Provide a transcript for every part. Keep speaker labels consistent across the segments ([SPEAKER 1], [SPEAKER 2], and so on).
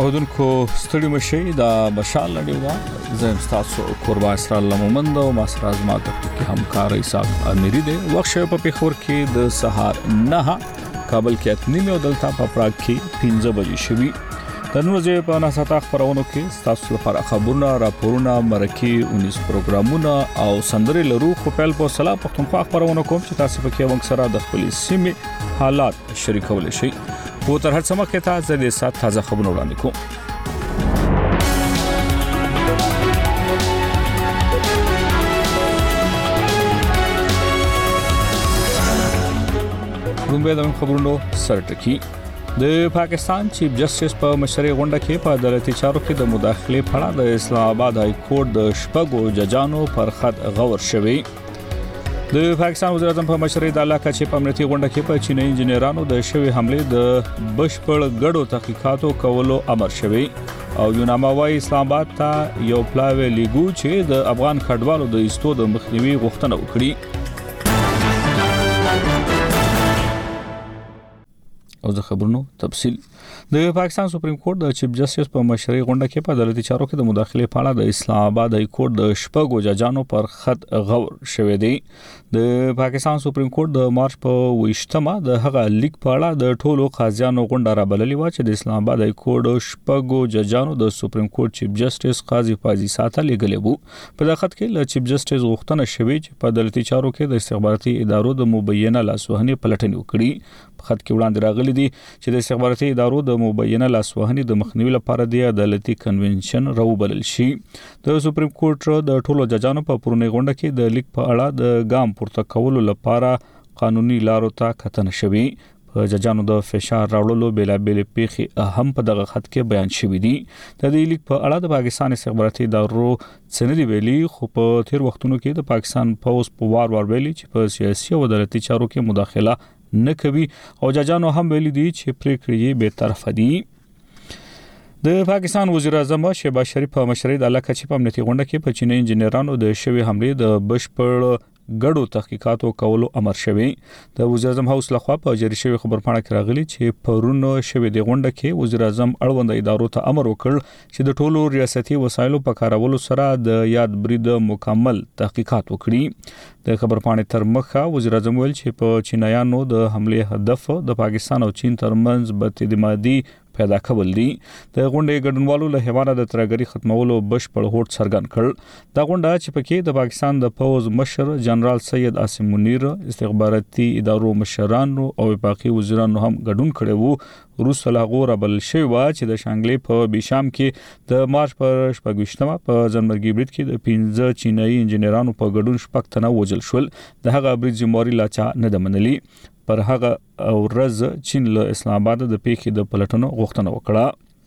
[SPEAKER 1] اودونکو ستړي مشي دا مشال لري دا زم تاسو قربان اسرار لمومند او مسراز ما تخنیکی همکار ایساق امیری دی وخت په پیښور کې د سهار 9 کابل کې اتنی او دلته په پراګ کې 15 بجې شوي د نن ورځې په ناساته خبرونو کې تاسو لپاره خبرونه راپورونه مرکه 19 پروګرامونه او سندري لرو خو په سلام پښتونخوا خبرونه کوم چې تاسو په کې ونګ سره د خپل سیمې حالات شریکول شي په تر هڅه مخه ته د سات تازه خبرونه وړاندې کوم رومبه د خبرونو سرټکی د پاکستان چیف جسټس په مشرۍ غونډه کې په عدالتي چارو کې د مداخله په اړه د اسلام آباد های کورټ د شپږو ججانو پر خط غور شوی د پاکستان وزیر اعظم په مشرۍ د علاقې چې په امنیتي غونډه کې په چینی انجنیرانو د شوی حمله د بشپړ غړو تحقیقاتو کولو امر شوی او یوناما وايي اسلام آباد ته یو پلاوی لیګو چې د افغان کډوالو د ایستو د مخنیوي غوښتنه وکړي او د خبرونو تفصیل د پاکستان سپریم کورټ د چیف جسټس په مشرۍ غونډه کې په عدالتي چارو کې د مداخله په اړه د اسلام آباد های کورټ د شپږو ججانو پر خط غور شوی دی د پاکستان سپریم کورټ د مارچ په 28مه د هغه لیک په اړه د ټولو قاضیانو غونډه را بللې و چې د اسلام آباد های کورټ شپږو ججانو د سپریم کورټ چیف جسټس قاضي فاضي ساته لګلې وو په دغه خط کې ل چیف جسټس غوښتنه شوې چې په عدالتي چارو کې د استخباراتي ادارو د مبینه لاسوهنې پلټنې وکړي په خط کې وړاندې راغلي دي چې د استخباراتي ادارو د مبینه لاسوهنې د مخنیوي لپاره د عدالتي کنونشن راوبلل شي د سپریم کورټ د ټولو ججانو په پرونی غونډه کې د لیک په اړه د ګام پورته کولو لپاره قانوني لارو ته کتنه شوی په ججانو د فشار راوړلو بیلابل پیخي اهم په دغه خط کې بیان شوی دي د دې لیک په اړه د پاکستان استخباراتي ادارو سندې ویلي خو په تیر وختونو کې د پاکستان پوز په وار ویلي چې په سیاسي او عدالتي چارو کې مداخله نه کوي او ججانو هم ویلي دي چې پریکړې به طرف دي د پاکستان وزیر اعظم شهباز شریف په مشرۍ د علاقې چې په امنیتي غونډه کې په چینی انجنیرانو د شوی حمله د بشپړ غړو تحقیقاتو کولو امر شوی د وزیر اعظم هاوس لخوا په جری شوی خبرپاڼه کې راغلی چې پرونو شوی د غونډه کې وزیر اعظم اړوند ادارو ته امر وکړ چې د ټولو ریاستي وسایلو په کارولو سره د یاد برید مکمل تحقیقات وکړي د خبرپاڼې تر مخه وزیر اعظم ویل چې په چینایانو د حمله هدف د پاکستان او چین ترمنځ بداعتمادي پیدا کول دي د غونډې ګډونوالو له هیواد د ترګری ختمولو بشپړ هوډ څرګند کړ دا غونډه چې پکې د پاکستان د پوز مشر جنرال سید عاصم منیر استخباراتي ادارو مشرانو او وفاقي وزیرانو هم ګډون کړي وو روس لغور بل شوی و چې د شانګلې په بیشام کې د مارچ پر 28مه په ځنمرګي برید کې د 15 چینایي انجنیرانو په ګډون شپږ تنه وژل شول د هغه برید ذمہواری لاچا نه دمنلي پر هغه ورځ چین له اسلام آباد د پیښې د پلټنو غوښتنه وکړه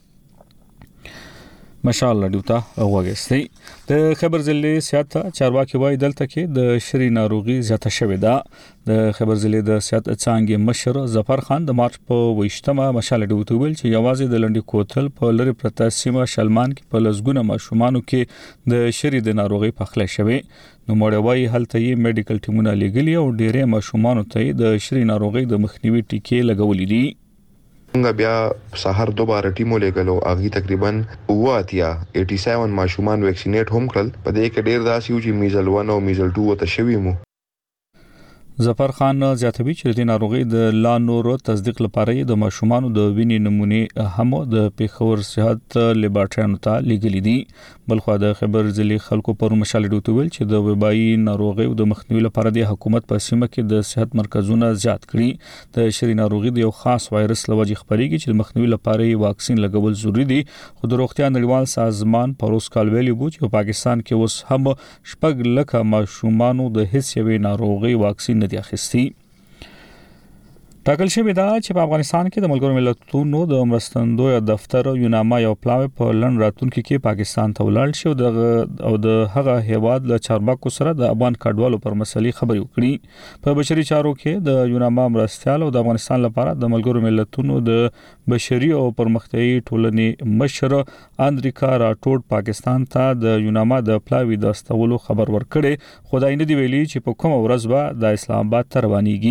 [SPEAKER 1] ماشاءالله دیوتا اوغستی د خبر ضلع سیاته چارواکي وای دلته کې د شری ناروغي زیاته شوې ده د خبر ضلع د سیاست څنګه مشر ظفر خان د مارچ په 28مه مشاله دیوته ویل چې یوازې د لنډي کوتل په لری پرتا سیمه شلمان کې په لزګونه ماشومانو کې د شری د ناروغي پخله شوې نو مړوي هلته یې میډیکل ټیمونه لګلي او ډېرې ماشومانو ته د شری ناروغي د مخنیوي ټیکې لګولې دي
[SPEAKER 2] څنګه بیا سحر دوباره ټیمو لګلو اغي تقریبا 87 ماشومان ویکسینیټ هم کړل په دې کې ډېر داسې چې میزل 1 او میزل 2 ته شوی مو
[SPEAKER 1] ظفر خان زیاتوي چې د ناروغي د لا نورو تصدیق لپاره د ماشومان د وینې نمونه هم د پیښور صحت لیبارټریانو ته لګلې دي بلخو د خبر ځلې خلکو پر مشال ډوټ ویل چې د وبایي ناروغي او د مخنیوي لپاره د حکومت په سیمه کې د صحت مرکزونه زیات کړي د شری ناروغي د یو خاص وایرس لوجې خبريږي چې د مخنیوي لپاره واکسین لګول ضروری دي خو د روغتیا نړیوال سازمان پروس کال ویلي وو چې پاکستان کې اوس هم شپږ لکه ماشومان د هیڅ یوې ناروغي واکسین نه دي اخیستي ټاکل شوی دا چې په افغانستان کې د ملګرو ملتونو د مرستندوی دفتر یوناما یو پلاوی په لن راتونکو کې پاکستان ته ولاړ شو او د هغه هیواد له چارواکو سره د افغان کډوالو پر مسلې خبرې وکړي په بشري چارو کې د یوناما مرستيال او د افغانستان لپاره د ملګرو ملتونو د بشري او پرمختیايي ټولنې مشر اندریکا راټوډ پاکستان ته د یوناما د پلاوی د استولو خبر ورکړي خدای نه دی ویلي چې په کوم ورځ به د اسلام آباد ته روانيږي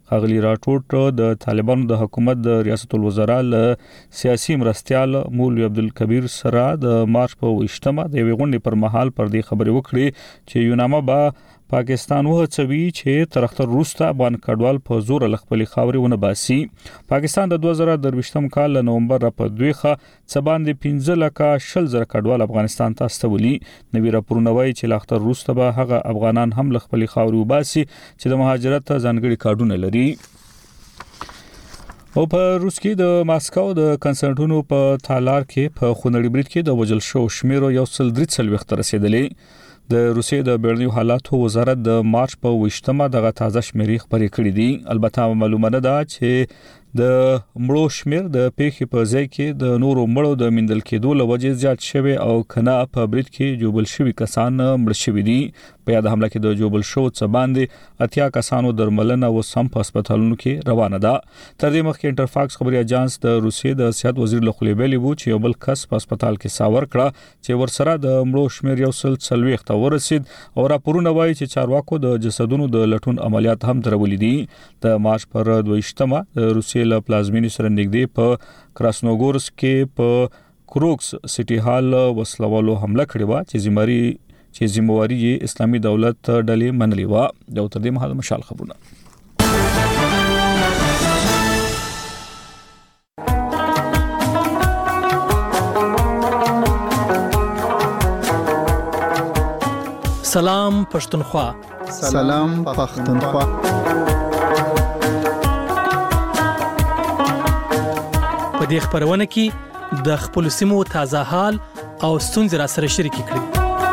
[SPEAKER 1] ښاغلي راټوټ د طالبانو د حکومت د ریاست الوزرا له سیاسي مرستيال مولوي عبدالکبیر سره د مارچ په 28مه د یوې غونډې پر مهال پر دې خبرې وکړې چې یونامه به پاکستان وهڅوي چې تر اختر وروسته افغان کډوال په زور ل خپل خاورې ونه باسي. پاکستان د 2023م کال له نومبر په 2 څه باندې 15,000 کډوال افغانستان ته استولي. نوی راپورونه وایي چې ل اختر وروسته به هغه افغانان هم ل خپل خاورې وباسي چې د مهاجرت ځانګړي کارډونه لري. او په روس کې د ماسکو د کنسرټونو په تالار کې په خونړي برید کې د وژل شو شمیر 143 رسیدلې. د روسیې د بیرونی حالاتو وزارت د مارچ په 28مه دغه تازه شمیرې خبرې کړې دي. البته معلومه نه ده چې د مړو شمیر د پیښې په ځای کې د نورو مړو د مندل کېدو لوجه زیات شوی او کنه په برید کې جوبل شوی کسان مړ شوی دي. په یاد حمله کې د جوبل شو څه باندې 80 کسانو درملنه او سم په هسپتالونو کې روانه ده. تر دې مخکې انټرفاکس خبري اژانس د روسیې د صحت وزیر له خولې ویلي وو چې یو بل کس په هسپتال کې ساور کړه چې ورسره د مړو شمیر 140 ته ورسید او راپورونه وایي چې چارواکو د جسدونو د لټون عملیات هم درولې دي. د مارچ پر 22مه د روسیې له پلازمینې سره نږدې په کراسنوګورسک کې په کروکس سټي هال وسلوالو حمله کړې و چې ذمہواری یې اسلامي دولت ډلې منلې و. د تر دې مهال مشال خبرونه
[SPEAKER 3] سلام پښتونخوا.
[SPEAKER 4] سلام پښتونخوا.
[SPEAKER 3] په دې خبرونه کې د خپل سیمو تازه حال او ستونزې را سره شریک کړئ.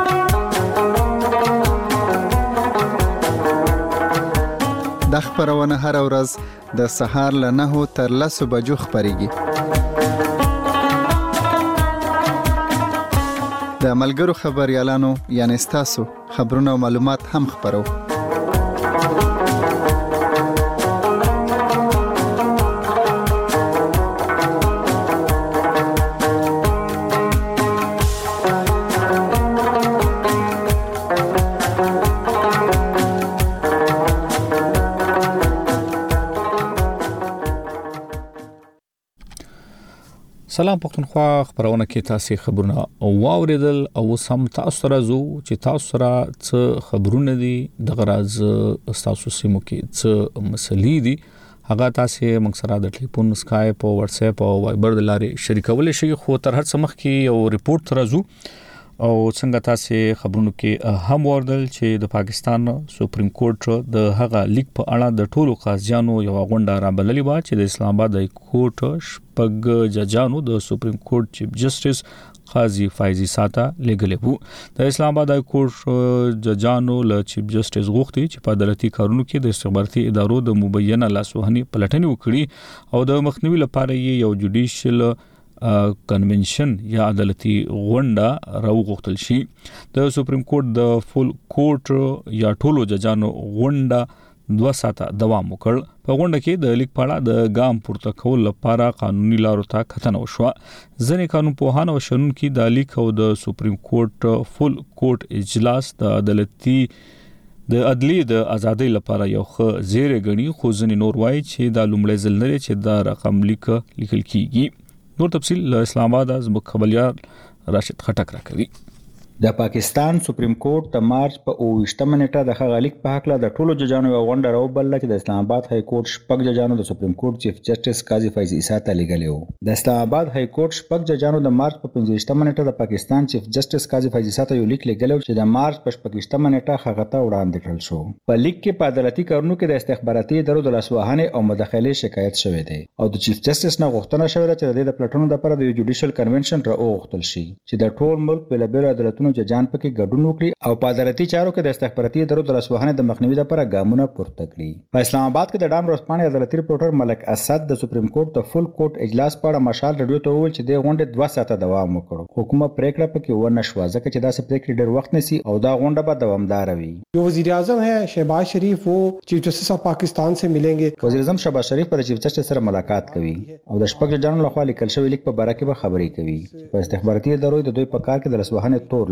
[SPEAKER 4] د خبرونه هر ورځ د سهار له 9 تر 10 بجو خبريږي. د ملګرو خبريالانو یعنی تاسو خبرونه او معلومات هم خبرو.
[SPEAKER 1] سلام پښتونخوا. خبرونه کې تاسو خبرونه واوریدل او سم تاسو راځو چې تاسو را څه خبرونه دي د غراز تاسو سیمو کې څه مسلې دي هغه تاسو موږ سره د ټلیفون سکایپ او واتس اپ او وایبر د لارې شریکول شي. خو تر هر څه مخکې یو ریپورت راځو او څنګه تاسو خبرونو کې هم وردل چې د پاکستان سپریم کورټ د هغه لیک په اړه د ټولو قاضیانو یو غونډه را بللې و چې د اسلام آباد های کورټ شپږ ججانو د سپریم کورټ چیف جسټس قاضي فایزي ساته لګلې وو. د اسلام آباد های کورټ ججانو له چیف جسټس غوښتي چې په عدالتي کارونو کې د استخباراتي ادارو د مبینه لاسوهنې پلټنې وکړي او د مخنیوي لپاره یو جوډیشل کنونشن یا عدالتي غونډه راوغوښتل شي. د سپریم کورټ د فول کورټ یا ټولو ججانو غونډه 2 ساعته دوام وکړ. په غونډه کې د لیک پاړه د ګام پورته کول لپاره قانوني لارو ته کتنه وشوه. ځینې قانون پوهان او شنونکو د لیک او د سپریم کورټ فول کورټ اجلاس د عدالي د ازادۍ لپاره یو ښه زیری غني. خو ځینې نور وایي چې دا لومړی ځل نه چې دا رقم لیکل کیږي. نور تفصیل اسلام آباد از مخبريال راشد خټک راکوي.
[SPEAKER 5] د پاکستان سپریم کورټ د مارچ په 28مه نیټه د خغالیک په حق له د ټولو ججانو یو غونډه راوبلله چې د اسلام آباد های کورټ شپږ ججانو د سپریم کورټ چیف جسټس قاضي فیض عیسی ته لېږلی و. د اسلام آباد های کورټ شپږ ججانو د مارچ په 25مه نیټه د پاکستان چیف جسټس قاضي فیض عیسی ته یو لیک لېږلی و چې د مارچ په 26مه نیټه هغه ته وړاندې کړل شو. په لیک کې په عدالتي کارونو کې د استخباراتي ادارو د لاسوهنې او مداخلې شکایت شوی دی او د چیف جسټس نه غوښتنه شوې ده چې د پلټنو لپاره د جوډیشل کنونشن راوغوښتل شي چې د ټول ملک په بیلابیلو عدالتونو ججان پکې ګډون وکړي او په عدالتي چارو کې د استخباراتي ادارو د لاسوهنې د مخنیوي لپاره ګامونه پورته کړي. په اسلام آباد کې د ډام ورځپاڼې عدالتي ریپورټر ملک اسد د سپریم کورټ د فول کورټ اجلاس په اړه مشال رادیو ته وویل چې د غونډې 2 ساعته دوام وکړ. حکومت پریکړه پکې ونه شوه ځکه چې داسې پریکړې ډېر وخت نیسي او دا غونډه به دوامدار وي.
[SPEAKER 6] جو وزیر اعظم ہے شہباز شریف وہ چیف جسٹس آف پاکستان سے ملیں گے.
[SPEAKER 5] وزیر اعظم شہباز شریف پر چیف جسٹس سره ملاقات کوي او د شپږ جنرال لخوا لیکل شوی لیک په باره کې به خبرې کوي. په استخباراتي ادارو د دوی په کار کې د لاسوهنې تور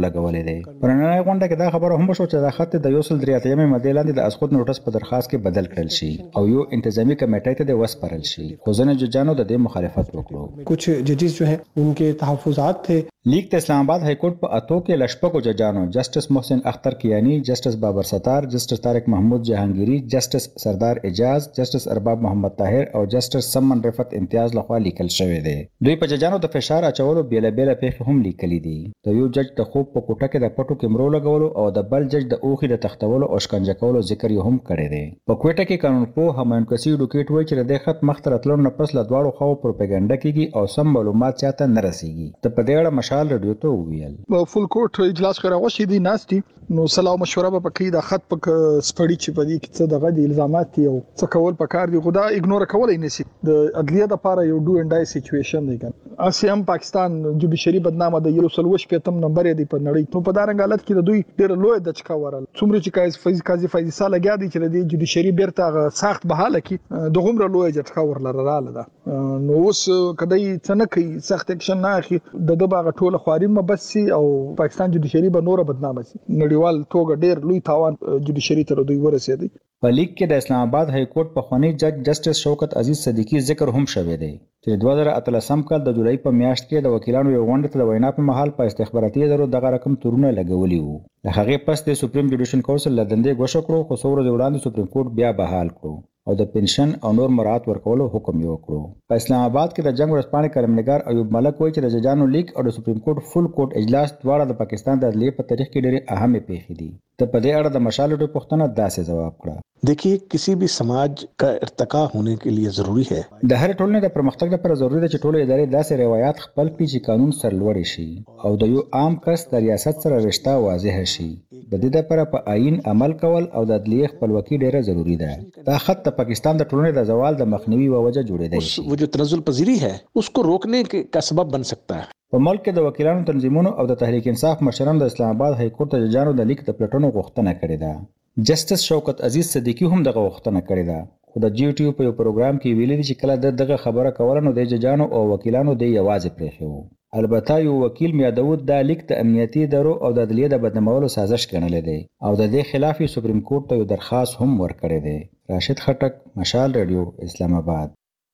[SPEAKER 5] لګولې دی. پر نننۍ غونډه کې دا خبره هم شو چې دا خط د 183 ماده لاندې د اسقاط نوټس په درخواست کې بدل کړل شي او یو انتظامی کمیټې ته د وسپارل شي. خو ځینې ججانو د دې مخالفت وکړو.
[SPEAKER 6] कुछ जजेस जो हैं उनके तहफ़्फ़ुज़ात थे.
[SPEAKER 5] لیک د اسلام آباد های کورټ په اتو کې لشپکو ججانو جسټس محسن اختر کیانی، جسټس بابر ستار، جسټس طارق محمود جهانگیری، جسټس سردار اجاز، جسټس ارباب محمد طاهر او جسټس سمن رفعت امتیاز لخوا لیکل شوی دی. دوی په ججانو د فشار اچولو بیل بیل پیښې هم لیکلي دي. د یو جج د خوب په کوټه کې د پټو کیمرو لګولو او د بل جج د اوخي د تختولو او شکنجه کولو ذکر یې هم کړی دی. په کوټه کې قانون پوه همایون کسی ډوکیټ وایي چې د خط مخ ته راتلو نه پس له دواړو خواو پروپاګاندا کیږي او سم معلومات چاته نه رسیږي. ته په دې اړه مشال رادیو ته وویل.
[SPEAKER 7] فول کورټ اجلاس کراوه شي دي ناستي نو سلام مشوره به پکې د خط پک سپړی چې په دې کې څه دغه د الزامات یو څه کول پکار دي. خدا اګنور کولای نشي. د عدلیه د لپاره یو ډو اند ای سچويشن دی کنه. اسیم پاکستان جوډیشري بدنامه د یو سلوش پیتم نمبر دی په نړۍ. نو په دارنګ حالت کې د دوی ډېر لوی د چکا ورل څومره چې قاضي فیصله لګیا دي چې د جوډیشري بیرته سخت بحاله کې د غومره لوی جټکا ورلراله ده. نو اوس کدی څنګه کوي سخت اکشن نه اخی د دغه ټوله خوارین مبسي او پاکستان جوډیشري به نور بدنامه شي. نړیوال توګه ډېر لوی تاوان جوډیشري تر دوی ورسېدی.
[SPEAKER 5] په لیک کې د اسلام آباد های کورټ په خوانی جج جسټس شوکت عزیز صدیقی ذکر هم شوی دی چې 2013 کال د جولای په میاشت کې د وکیلانو یو غونډه ته د وینا په محل په استخباراتي ادارو دغه رقم تورونه لګولي وو. د هغې پس د سپریم جوډیشن کونسل لدندې غوښه کړو خو څو ورځې وړاندې سپریم کورټ بیا بحال کړو او د پنشن او نور مراعات ورکولو حکم یې وکړو. په اسلام آباد کې د جنگ ورځپاڼې کلمنګار ایوب ملک وایي چې د ججانو لیک او د سپریم کورټ فل کورټ اجلاس دواړه د پاکستان د عدلیې په تاریخ کې ډېرې اهمې پیښې دي. ته په دې اړه د مشال ډوډۍ پوښتنه داسې جواب کړه.
[SPEAKER 8] देखिए किसी भी समाज का ارتقا होने के लिए ضروری है
[SPEAKER 5] د هر ټولنې د پرمختګ لپاره ضروری ده چې ټول ادارې داسې روایت خپل کړي چې قانون سرلوړی شي او د یو عام کس د ریاست سره رشتہ واضح شي. د دې لپاره په آئین عمل کول او د عدلیې خپلواکي ډیره ضروری ده. دا خط د پاکستان د ټولنې د زوال د مخنیوي و وجه جوړېدای شي.
[SPEAKER 8] वो जो تنزل پذیری है उसको रोकने का सबب बन सकता है.
[SPEAKER 5] په ملک کې د وکیلانو تنظیمونو او د تحریک انصاف مشرانو د اسلام آباد های کورټ د ججانو د لیک د پلټنو غوښتنه کړې ده. جسټس شوکت عزیز صدیقی هم دغه غوښتنه کړې ده. خو د جی ټي یو په یو پروګرام کې ویلي دي چې کله دغه خبره کوله نو د ججانو او وکیلانو د یوازې پرېښی وو. البته یو وکیل میا داود دا لیک د امنیتي ادارو او د عدلیې د بدنامولو سازش ګڼلی دی او د دې خلاف یې سپریم کورټ ته یو درخواست هم ورکړی دی. راشد خټک، مشال رادیو، اسلام آباد.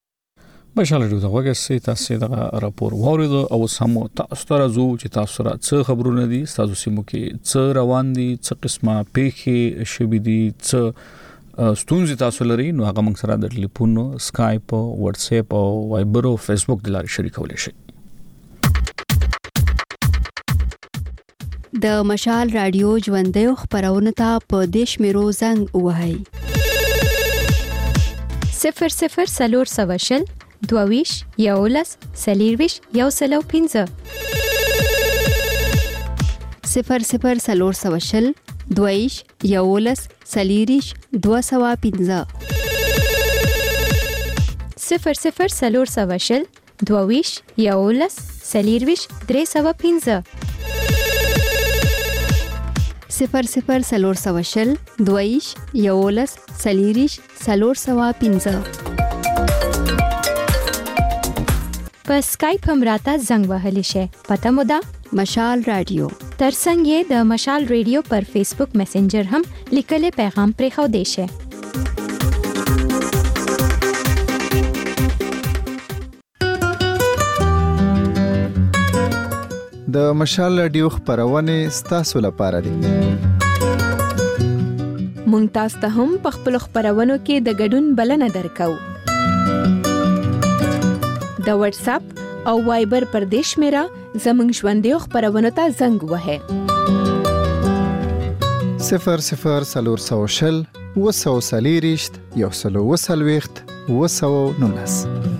[SPEAKER 1] مشال رادیو ته وګورئ تاسو دغه راپور واورید او سمو تاسو ته راځو چې تاسو را څه خبرونه دي تاسو سیمو کې څه روان دي څه قسمه پیښې شوي دي څه ستونزې تاسو لري نو هغه موږ سره د ټلیفون سکایپ واتس اپ او وایبر او فیسبوک د لارې شریکولی شئ.
[SPEAKER 9] د مشال رادیو ژوندۍ خبرونه ته په دیش میرو زنګ وهاي
[SPEAKER 10] 00 سلور سواشل دوویش یولس سلیرویش یو سلو 15
[SPEAKER 9] 00 سلور سواشل دوویش یولس سلیریش 215
[SPEAKER 10] 00 سلور سواشل دوویش یولس سلیرویش 315
[SPEAKER 9] 00 سلور سواشل دوویش یولس سلیریش 315
[SPEAKER 10] په سکایپ هم راته زنګ وهلی شي. پته مو ده
[SPEAKER 9] مشال رادیو.
[SPEAKER 10] ترڅنګ یې د مشال رادیو پر فیسبوک میسنجر هم لیکلي پیغام پرېښو دی شي.
[SPEAKER 4] د مشال رادیو خبرونه ستاسو لپاره دي.
[SPEAKER 10] مونږ تاسو ته هم په خپل خبرونو کې د ګډون بلنه درکو. د واتس اپ او وایبر پر دیش میرا زمنګ ژوندۍ خبرونه ته زنګ وهه
[SPEAKER 4] 00 سلور سواشل وسو سلیریشت یو سلو وسلويخت وسو نونس.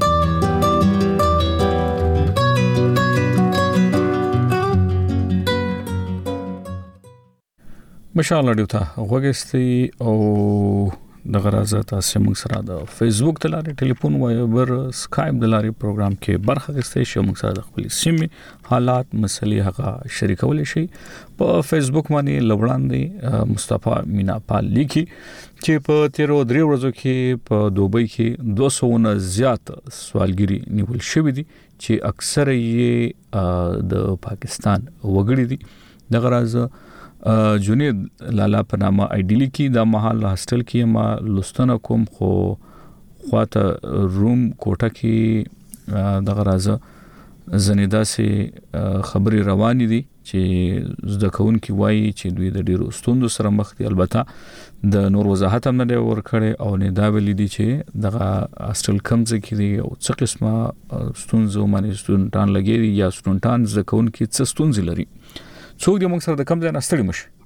[SPEAKER 1] مشال رادیو ته وګورئ او دغه راځه تاسو موږ سره د فیسبوک د لارې ټلیفون وایبر سکایپ د لارې پروګرام کې برخه اخیستئ شئ. موږ سره د خپل سیمې حالات مسلې هغه شریکولی شئ. په فیسبوک باندې لوړاندې مصطفی مینا پال لیکي چې په 13 ورځو کې په دوبۍ کې 200 نه زیات سوالګری نیول شوی دي چې اکثر یې د پاکستان وګړي دي. دغه راز جنید لالا په نامه ایډیلی کې د محل هاستل کې ما لستنه کوم خو خواته روم کوټه کې دغه راز زنیدا سي خبري روان دي چې زده کوونکي وایي چې دوی د ډیرو ستوندو سره مخ دي. البته د نور وضاحت هم نه ورکړي او نه دا ویل دي چې دغه هاستل کمز کې دي او څه قسمه ستونزو باندې ستونټان لګي یا ستونټان زده کوونکي څه ستونزې لري. څوک دې موږ سره د کم ځای نه ستړي مشي.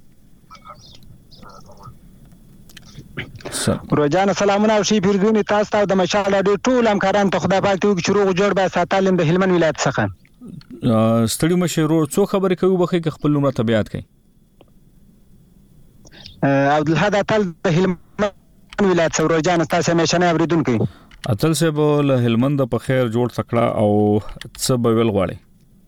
[SPEAKER 11] روزانه سلامونه او شي پیرګونی تاسو ته د مشال ډېر ټول همکاران ته خدای پاک ته چې روغ جوړ به ساتلم د هلمند ولایت څخه.
[SPEAKER 1] ستړي مشي ورو څو خبرې کوي بخې خپل نوم ته بیان کړي.
[SPEAKER 11] عبدالحد اتل د هلمند ولایت څخه روزانه تاسو همیشه اوریدونکو.
[SPEAKER 1] اتل صاحب له هلمند په خیر جوړ تکړه او څه به ویل غواړي.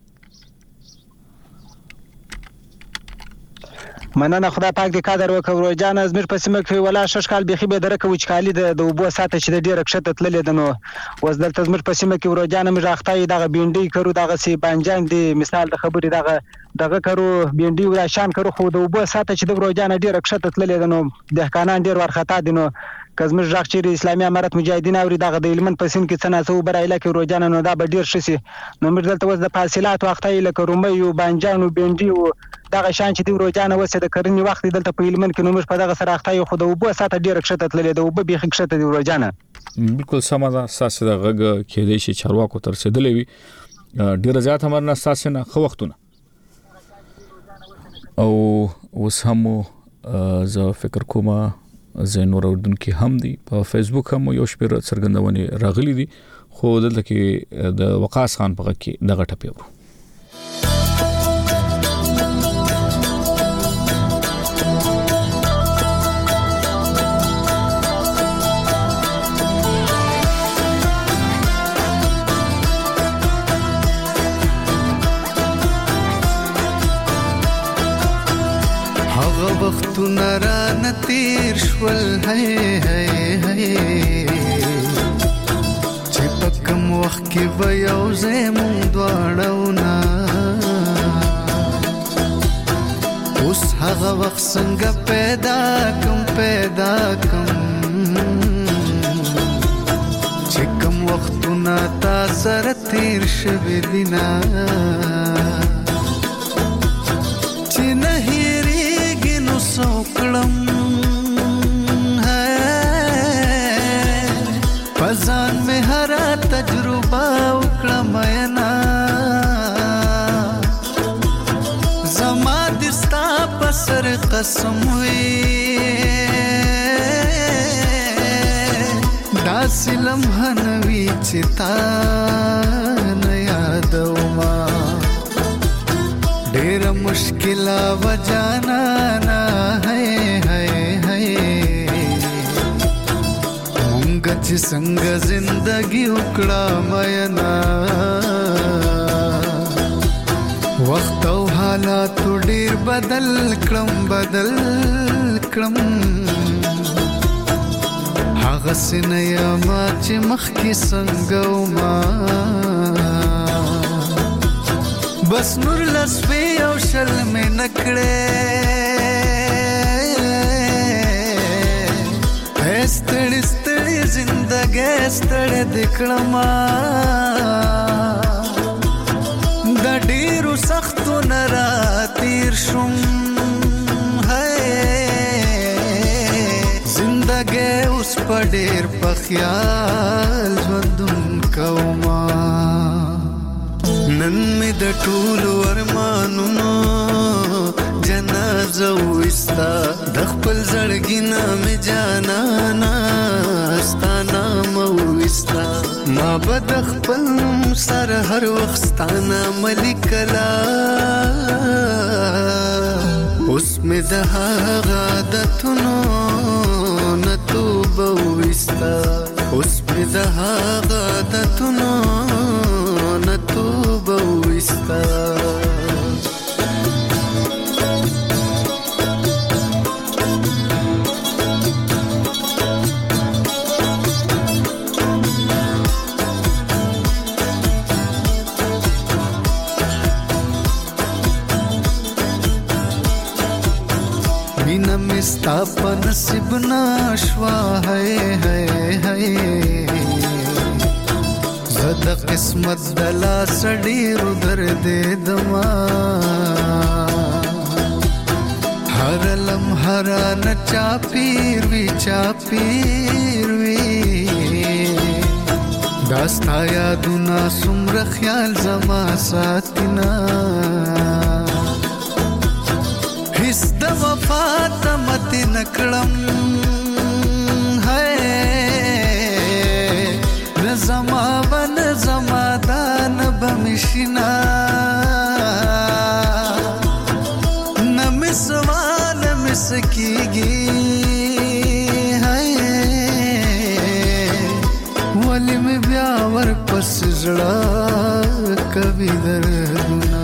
[SPEAKER 11] مننه خدای پاک دې قدر وکړي. روزانه زمير په سیمه کې ولا شش کال بيخي به درکه وچکالي د وبو ساته چې د ډیره کښته تللې ده. نو وزدل زمير په سیمه کې روزانه مې راختای دغه بینډي کرو دغه سی بانجان دي مثال د خبرې دغه کرو بینډي ولا شان کرو خو د وبو ساته چې د روزانه ډیره کښته تللې ده. نو دهقانان ډیر ورختا دي. نو کزمر ژغ چې اسلامي امارت مجاهدین او دغه د هلمند په سین کې څنګه سو برایله کې روزانه نو دا به ډیر شي. نو مې دلته وز د فاصلات وختای لکه رومي او بانجان او بینډي او دغه شان چې د روزانه وسه د کرنې وخت دلته په هلمند کې نو مش په دغه سره اختای خو د وبو ساته ډیر کښته تللې ده. وبو بيخي کښته دی روزانه.
[SPEAKER 1] بالکل سم ده. ساسه د غږ کې دي چې چارواکو تر رسیدلې وي ډیر زیات همرنه ساسه نه خو وختونه او اوس هم زه فکر کوم زینور اردن کې هم دي په فیسبوک هم یو شپه څرګندونې راغلي دي خو دلته کې د وقاص خان په غږ کې دغه ټپي ورو.
[SPEAKER 12] وختونه را نتیر شول هی هی چې په کوم وخت کې به یو ځای مونږ دواړو نه اوس هغه وخت څنګه پیدا کم چې کوم وختونه تا سره تیر شوي دي نه چې نه سوکړم پزان مې هر تجربه وکړم ینا زما دستا پسر قسم وي داس لمحه نوي چې تا نه یادوما ډېر مشکل وجانا نا ہے مونږ چې څنګه زندگی وکړه مینا وخت او حالات ډېر بدل کړم هغه سنیا ما چې مخکې څنګه وما بس نور لسوی او شل میں نکڑے استڑی زندگی استڑی دکڑما دا ډیرو سختو نرا تیر شم زندگی اوس په ډیر په خیال ژوندون کوما نن می د ټولو ارمانونو جنازه وستا د خپل زړګي نام جانانا ستانا مو وستا ما بد خپل سر هر وخت ستانا ملکلا اوس می د عادتونو نتوب وستا اوس می د عادتونو نتوب وستا مینا مستا په نصیب نشوا ہے زد قسمت دلا سړی رو درد دما هر لمحه نه چاپیر وی داستا یادونه څومره خیال زما ساتینا هیڅ د وفا تمت نکړم ہے زما ون زما دان بمشینا نمسوان مسکیگی ولی می بیا ور پس زړه کوي دردونه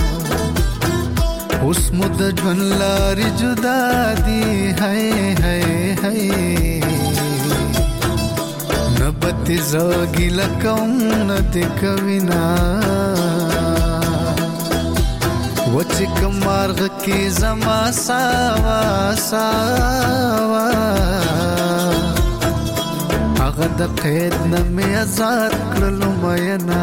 [SPEAKER 12] اوس مد ژوند لارې جدا دي ہے نبت زاګی لکم ند کوینا وچ کمارغ کی زما ساوا هغه د قید نه مې آزاد کړلو مینا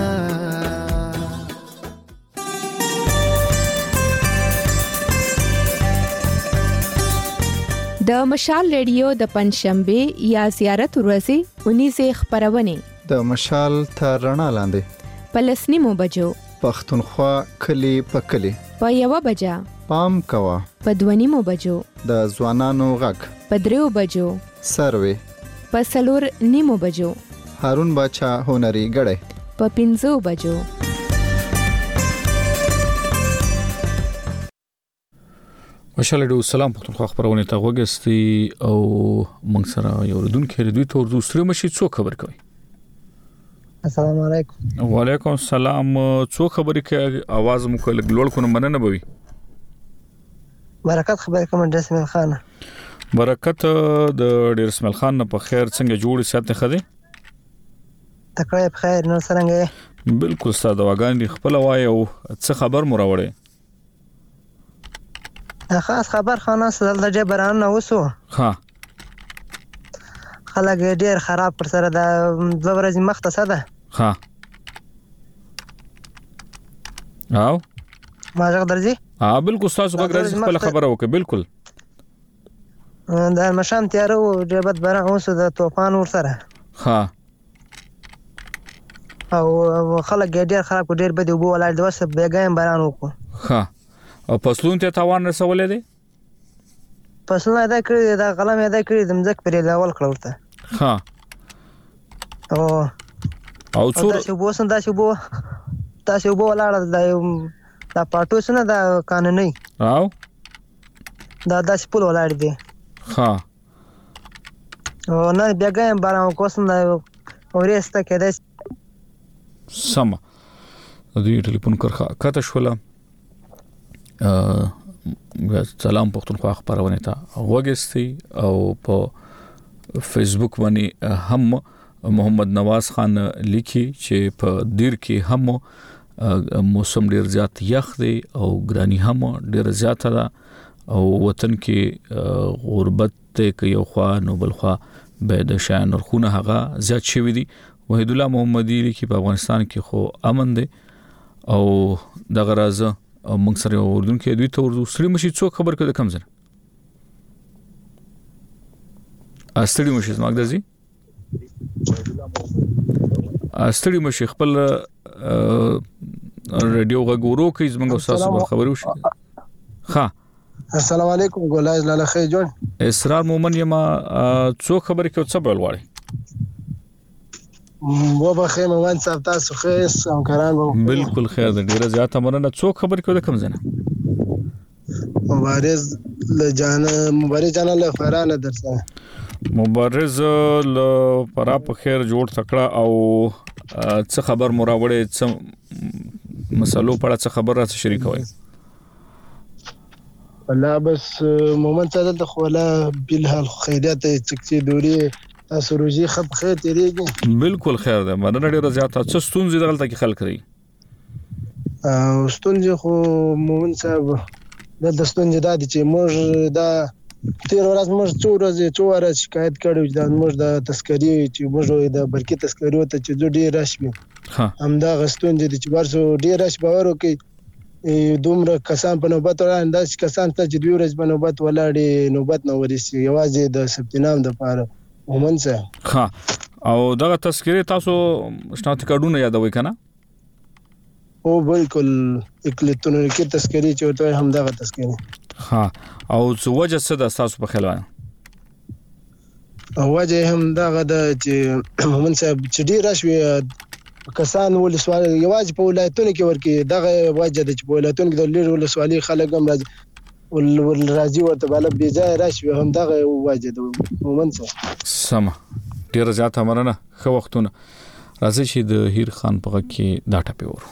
[SPEAKER 10] د مشال ریډیو د پنځشنبه یا زیارت ورځې 19 خبرونه
[SPEAKER 4] د مشال تر رڼا لاندې
[SPEAKER 10] پلسنیمو بجو
[SPEAKER 4] پښتونخوا کلی په کلی
[SPEAKER 10] په 1 بجا
[SPEAKER 4] پام کوا
[SPEAKER 10] په 2 بجو
[SPEAKER 4] د ځوانانو غږ
[SPEAKER 10] په 3 بجو
[SPEAKER 4] سروي
[SPEAKER 10] په 4 بجو
[SPEAKER 4] هارون باچا هنري غړې
[SPEAKER 10] په 5 بجو
[SPEAKER 1] مشالډو سلام پختونخوا خبرونه ته وګستي او موږ سره یو ردونکو دوی تور دوسری مشي څو خبر کوي
[SPEAKER 13] السلام علیکم
[SPEAKER 1] وعلیکم السلام څو خبرې کوي आवाज مو کله لوړ کو نه مننه بوي
[SPEAKER 13] برکت خبر کوم د اسماعیل خان
[SPEAKER 1] برکت د ډیر اسماعیل خان په خیر څنګه جوړ ساتي خدي
[SPEAKER 13] تکړه په خیر نو څنګه
[SPEAKER 1] بالکل ساده واغان دي خپل وای او څه خبر مو راوړي
[SPEAKER 13] خاص خبر خانه سره د جبران نو وسو
[SPEAKER 1] ها
[SPEAKER 13] خلک ډیر خراب پر سره د ورځې مختصه ده
[SPEAKER 1] ها او
[SPEAKER 13] ما ځګ درځي
[SPEAKER 1] بالکل تاسو غږ خپل خبره وکړه بالکل
[SPEAKER 13] د مشام تیارو جبت برا اوس د طوفان ور سره
[SPEAKER 1] ها
[SPEAKER 13] او خلک ډیر خراب ډیر بده وبو ولر د وسه بیګایم باران وکړو
[SPEAKER 1] ها او پسلون ته تاوان رسولې دي
[SPEAKER 13] پسلون ادا کړی دا قلم ادا کړی د مزک پر اول کړورته
[SPEAKER 1] ها او څور
[SPEAKER 13] تاسو وبو ولر دا پټو سره دا قانوني
[SPEAKER 1] او
[SPEAKER 13] دا داس پول ولر دي
[SPEAKER 1] ها
[SPEAKER 13] او نه بیګایم باران کوسم دا اورېسته کېده
[SPEAKER 1] سم دوی ټلیفون کرخه کته شوله سلام پختونخوا خبرونه ته وګستي او په فیسبوک باندې هم محمد نواز خان لیکي چې په دیر کې هم موسم ډیر زیات یخ دی او ګرانی هم ډیر زیات ده او وطن کې غربت ته یو خوا نو بل خوا به د شان نرخونه هغه زیات شوی دي وحید الله محمدی لیکي په افغانستان کې خو امن دی او د غراز موږ سره اردن کې دوی ته اردو سری مشي څو خبر کړه کم زنه استړي مشي زما درځي استړي مشي خپل رادیو غوړو کې زموږ استاد خبرو شي ها
[SPEAKER 13] السلام علیکم ګولای لاله خې جوړ
[SPEAKER 1] اسرار مومن یما څو خبر کې څه بل وړي
[SPEAKER 13] و بخیر مومن صاحب تاسو خیر همکاران
[SPEAKER 1] بالکل خیر ده ډیره زیاته مننه څو خبر کې کم زنه
[SPEAKER 13] مبارز له فرانه درسه
[SPEAKER 1] مبارز له فرا په خیر جوړ تکړه او څه خبر مراوړې څه مسلو په اړه څه خبر را شریکوي
[SPEAKER 13] والله بس مومن صاحب د خوله بالحال خیرات چې دوري تاسو روزي خپ خیر تیریږي
[SPEAKER 1] بالکل خیر ده مننه ډیره زیاته څه ستونزې دغلته کې خلک لري
[SPEAKER 13] ستونزې خو مومن صاحب د ستونزې دا دي چې موږ دا تیر ورځ موږ څو ورځې شکایت کړو چې دا موږ د تسکري چې موږ د برقي تسکري ته چې ډیر راشي همدا غستون دي چې ورسو ډیر راش باور وکي دومره کسان په نوبت ولاړ داسې کسان ته چې دوی ورځ په نوبت ولاړ نوبت نه ورسي یوازې د سپتنام د پاره ومنځه
[SPEAKER 1] ها او دغه تذکره تاسو شناخت کارډونه یادوي کنه
[SPEAKER 13] او بالکل الکترونیکی تذکری چې ورته هم دغه تذکره
[SPEAKER 1] ها او وجه څه د تاسو په خیال
[SPEAKER 13] او وجه هم دغه د چې مومن صاحب چې ډیر راشي کسان ولسوالي یوازې په ولایتونو کې ورکی دغه وجه د چې په ولایتونو کې د لیر ولسوالي خلک هم راځي ورته بل بي ځای راشي هم دغه وجه د مومن صاحب
[SPEAKER 1] سم ډیر زیات امرنه خو وختونه راځي چې د هیر خان په کې دا ټاپي ورو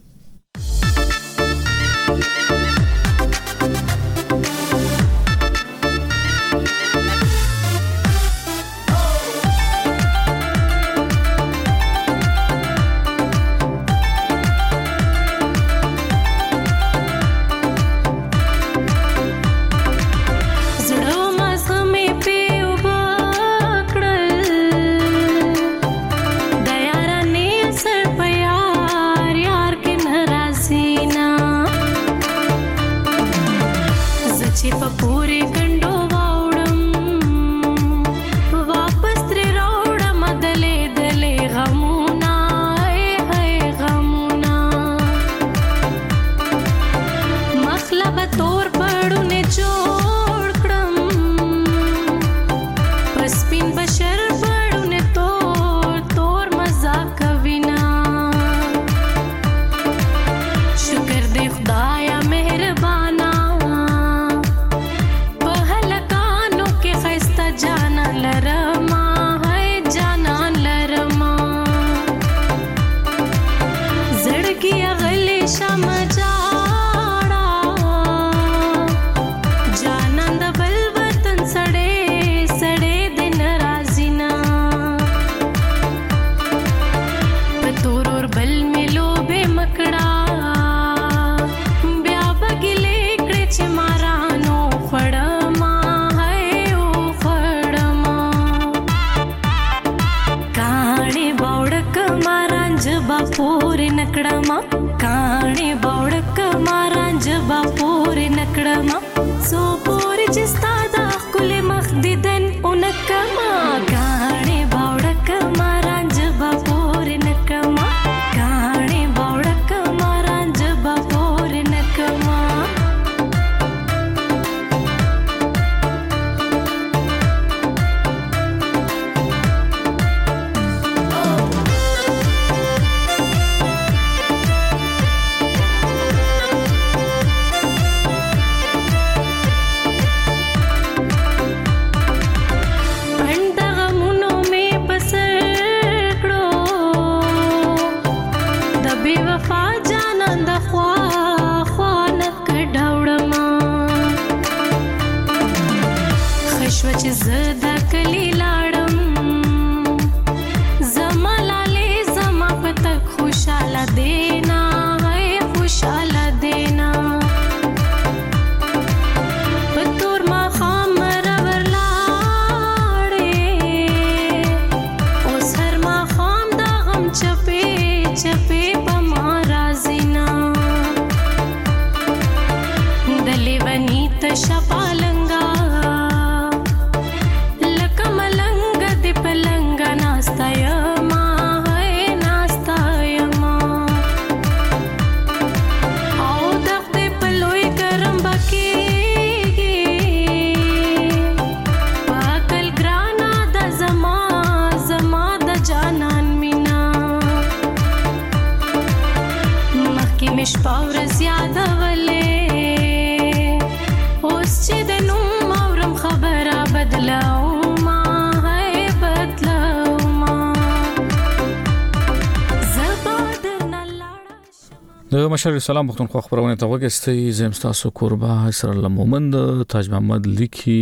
[SPEAKER 1] د مشر سلام پښتونخوا خبرونه ته وګستئ زم تاسو قربا اسر الله مومند تاج محمد لیکي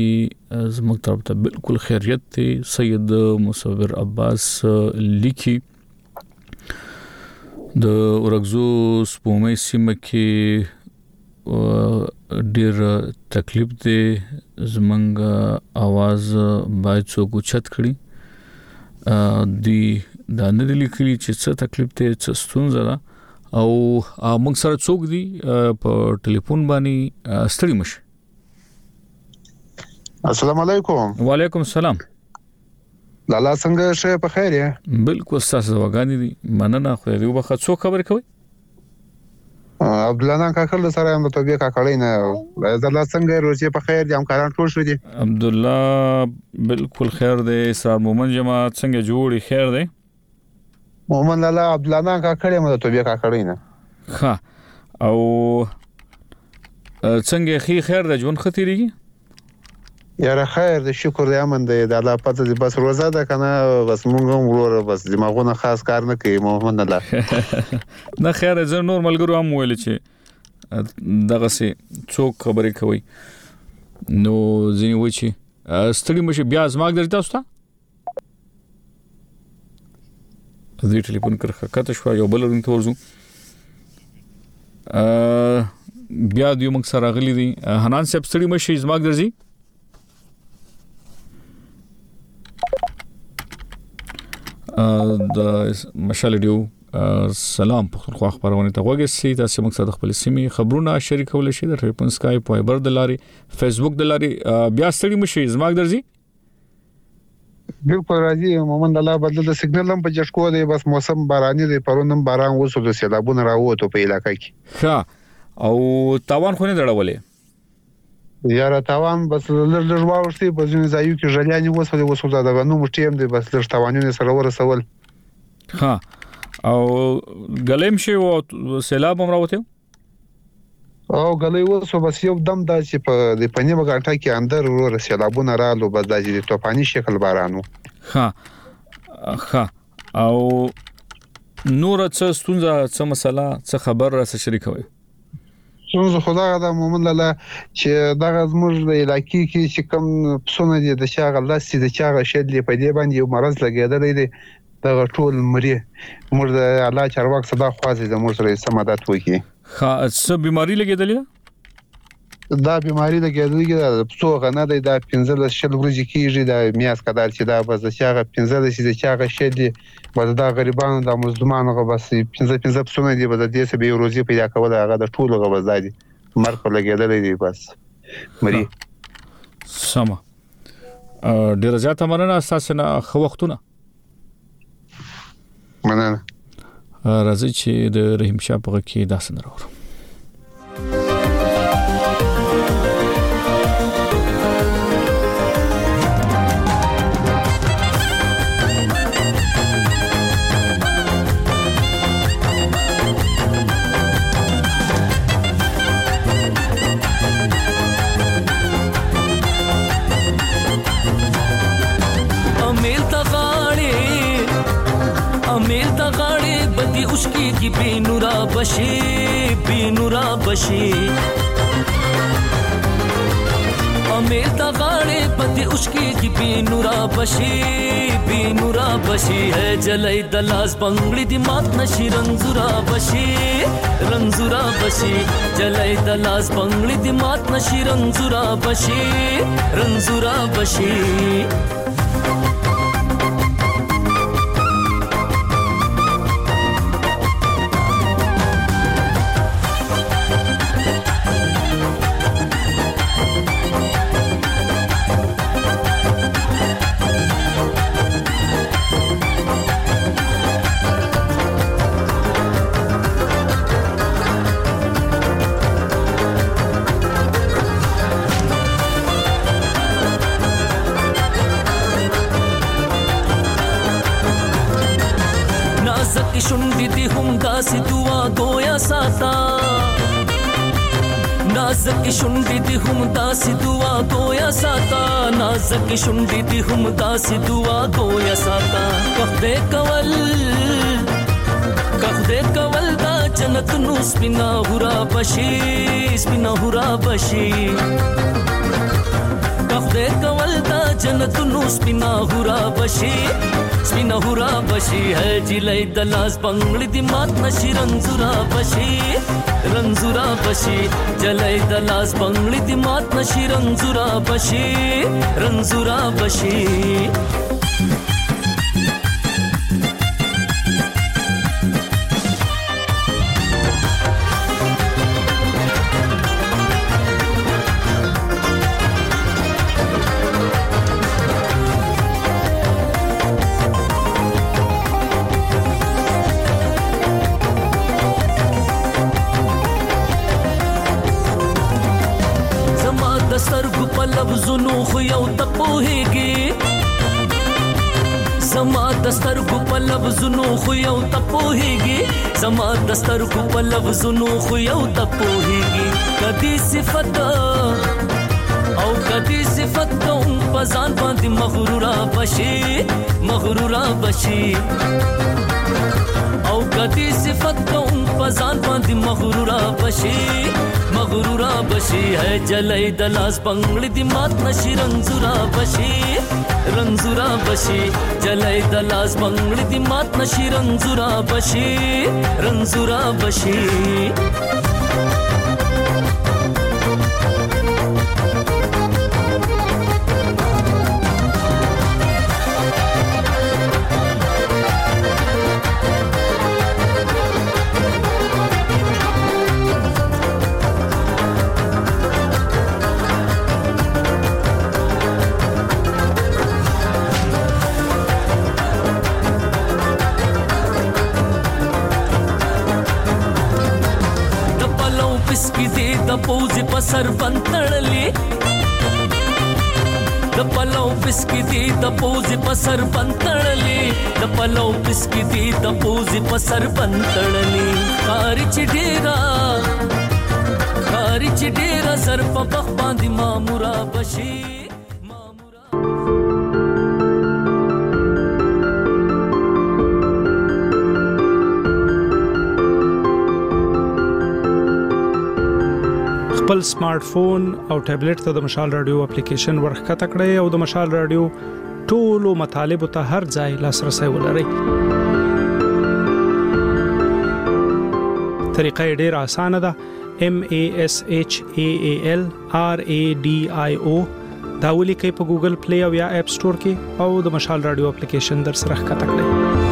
[SPEAKER 1] زموږ طرف ته بالکل خیریت دی سید مصور عباس لیکي د ورغزو سپومې سیمه کې ډیر تکلیف دی زمنګ आवाज باید څوک چت کړي دی دا نه لیکلي چې څه تکلیف ته څه ستونزه ده او موږ سره څوک دی په ټلیفون باندې ستړي مشه.
[SPEAKER 14] السلام علیکم.
[SPEAKER 1] وعلیکم السلام.
[SPEAKER 14] لالا څنګه شه په خیر یې؟
[SPEAKER 1] بالکل تاسو وګانی دي مننه خو یو وخت څو خبر کوي.
[SPEAKER 14] عبد الله نن کاکل سره هم ته بیا کاکړی نه زلا څنګه روزي په خیر دي هم کاران ټول شو دي.
[SPEAKER 1] عبد الله بالکل خیر دی. اسرار مومن جماعت څنګه جوړي خیر دی؟
[SPEAKER 14] مومن لالا عبد الله نن کاکړی هم ته بیا کاکړی نه.
[SPEAKER 1] ها او څنګه خیر دی ژوند خطرېږي؟
[SPEAKER 14] یاره خیر د شکر دی امن دی د الله پته دی بس روزه ده کنه بس مونږ هم وروره بس دماغونه خاص کار نه کوي محمد الله
[SPEAKER 1] نه خیر زه نور ملګرو هم ویل چې دغه سي څوک خبرې کوي نو ځینې وایي چې ستړي مشه بیا زماګ درته تاسو ته دې ټلیفون کرخه کته شو یو بل رنګ تورزو بیا دیو موږ سره غلي دي حنان صاحب ستړي مشه زماګ درځي د مشال ډیو سلام پښتونخوا خبرونه ته وګورئ تاسو موږ سره خپل سیمې خبرونه شریکول شي د ټلیفون سکایپ وایبر د لاري فیسبوک د لاري بیا ستړي مشي زماګ درځي
[SPEAKER 14] بالکل راځي مومن الله بدل د سیګنل هم په جشکو دی بس موسم باراني دی پرونم باران وسو د سیلابونه راوته په علاقې کې
[SPEAKER 1] ها او تاوان خو نه دړولې
[SPEAKER 14] یاره تاوان بس لږ واورسي په ځینې ځایو کې ژليانې وسو دا غنو مټیم دی بس لږ تاوانونه سره ورسول
[SPEAKER 1] ها او غلیم شي او سیلاب هم راوته
[SPEAKER 14] او غلې وسو بس یو دم دا چې په د پنی بغاټه کې اندر ور سیلابونه رالو بس د توپانی شکل بارانو
[SPEAKER 1] ها او نور څه ستونزه څه مسله څه خبر را شریکوي
[SPEAKER 14] څنګه خدای دا مومن لاله چې دغه زموږ د علاقې کې چې کوم پسونه دي د شاغ الله سي د چاغه شدلې په دې باندې یو مرز لګیدلې دي دغه ټول مري موږ د الله چارواک صدا خوازي د موږ سره سمادات وکي
[SPEAKER 1] ها څه بيماري لګیدلې
[SPEAKER 14] دا بيماري لګیدلې د پسو غنه د 15 شل ورځې کېږي د میاس کډار چې دا بس د چاغه 15 چې د چاغه شدلې بس دا غریبانو د مظلومانو بس 15 پسونه دي بس د دې سبي روزي پیدا کول هغه د ټولو غوځادي مرګ لګیدلې دي بس مري
[SPEAKER 1] سم ډیر زیاته مننه اساسا نه خو وختونه
[SPEAKER 14] مننه
[SPEAKER 1] راځي چې د رحیم شاه په کې داسې نه راوړو
[SPEAKER 15] उसकी की बेनुरा बशी अमेर तगाड़े पति उसकी की बेनुरा बशी है जलाई दलास बंगड़ी दिमाग नशी रंजुरा बशी जलाई दलास बंगड़ी दिमाग नशी रंजुरा बशी शुंडी दी हम दासी दुआ गोया साता नाज़क शुंडी दी हम दासी दुआ गोया साता नाज़क शुंडी दी हम दासी दुआ गोया साता कहदे कवल दा जन्नत नु स्पिना हुरा बशी कहदे कवल दा جنتونو سپینا هورا بشي سپینا هورا بشي ہے جلای دلاس بنگړي دی مات نشي رنزورا بشي رنزورا بشي جلای دلاس بنگړي دی مات نشي رنزورا بشي رنزورا بشي سترګو په لفظونو خو یو ته پوهیږي زما د سترګو په لفظونو خو یو ته پوهیږي زما د سترګو په لفظونو خو یو ته پوهیږي کدي صفت او کدي صفت کوم په ځان باندې مغرورا بشي او کدي صفت کوم په ځان باندې مغرورا بشي ہے جلای دلاس بنگړي دی مات نشي رنزورا بشي جلای دلاس بنگړي دی مات نشي رنزورا بشي د پوزې په سر بنتړلې د پلو بسکی دی د پوزې په سر بنتړلې د پلو بسکی دی د پوزې په سر بنتړلې خاري چې ډېره سر په بخ باندې مامورا بشي
[SPEAKER 16] خپل سمارټ فون او ټابلیټ ته د مشال رادیو اپلیکیشن ورخکته کړئ او د مشال رادیو ټولو مطالبه ته هر ځای لاسرسي ولرئ. طریقه ډېره اسانه ده. MASHAALRADIO دا ولیکئ په ګوګل پلی او یا اپ سٹور کې او د مشال رادیو اپلیکیشن در سره ښکته کړئ.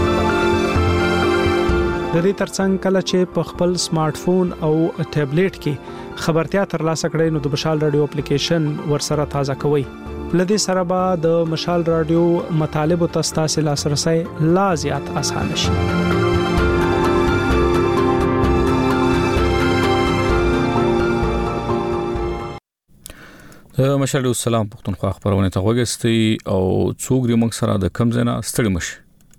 [SPEAKER 16] د دې ترڅنګ کله چې په خپل سمارټ فون او ټابلیټ کې خبرتیا ترلاسه کړئ نو د مشال رادیو اپلیکیشن ورسره تازه کوئ. لدې سره به د مشال رادیو مطالب او تاسو لاسرسي لا زیات اسانه شي.
[SPEAKER 1] مشال السلام پښتونخوا خبرونه ته وګستي او څوګري موږ سره د کم زنه ستړي مشي.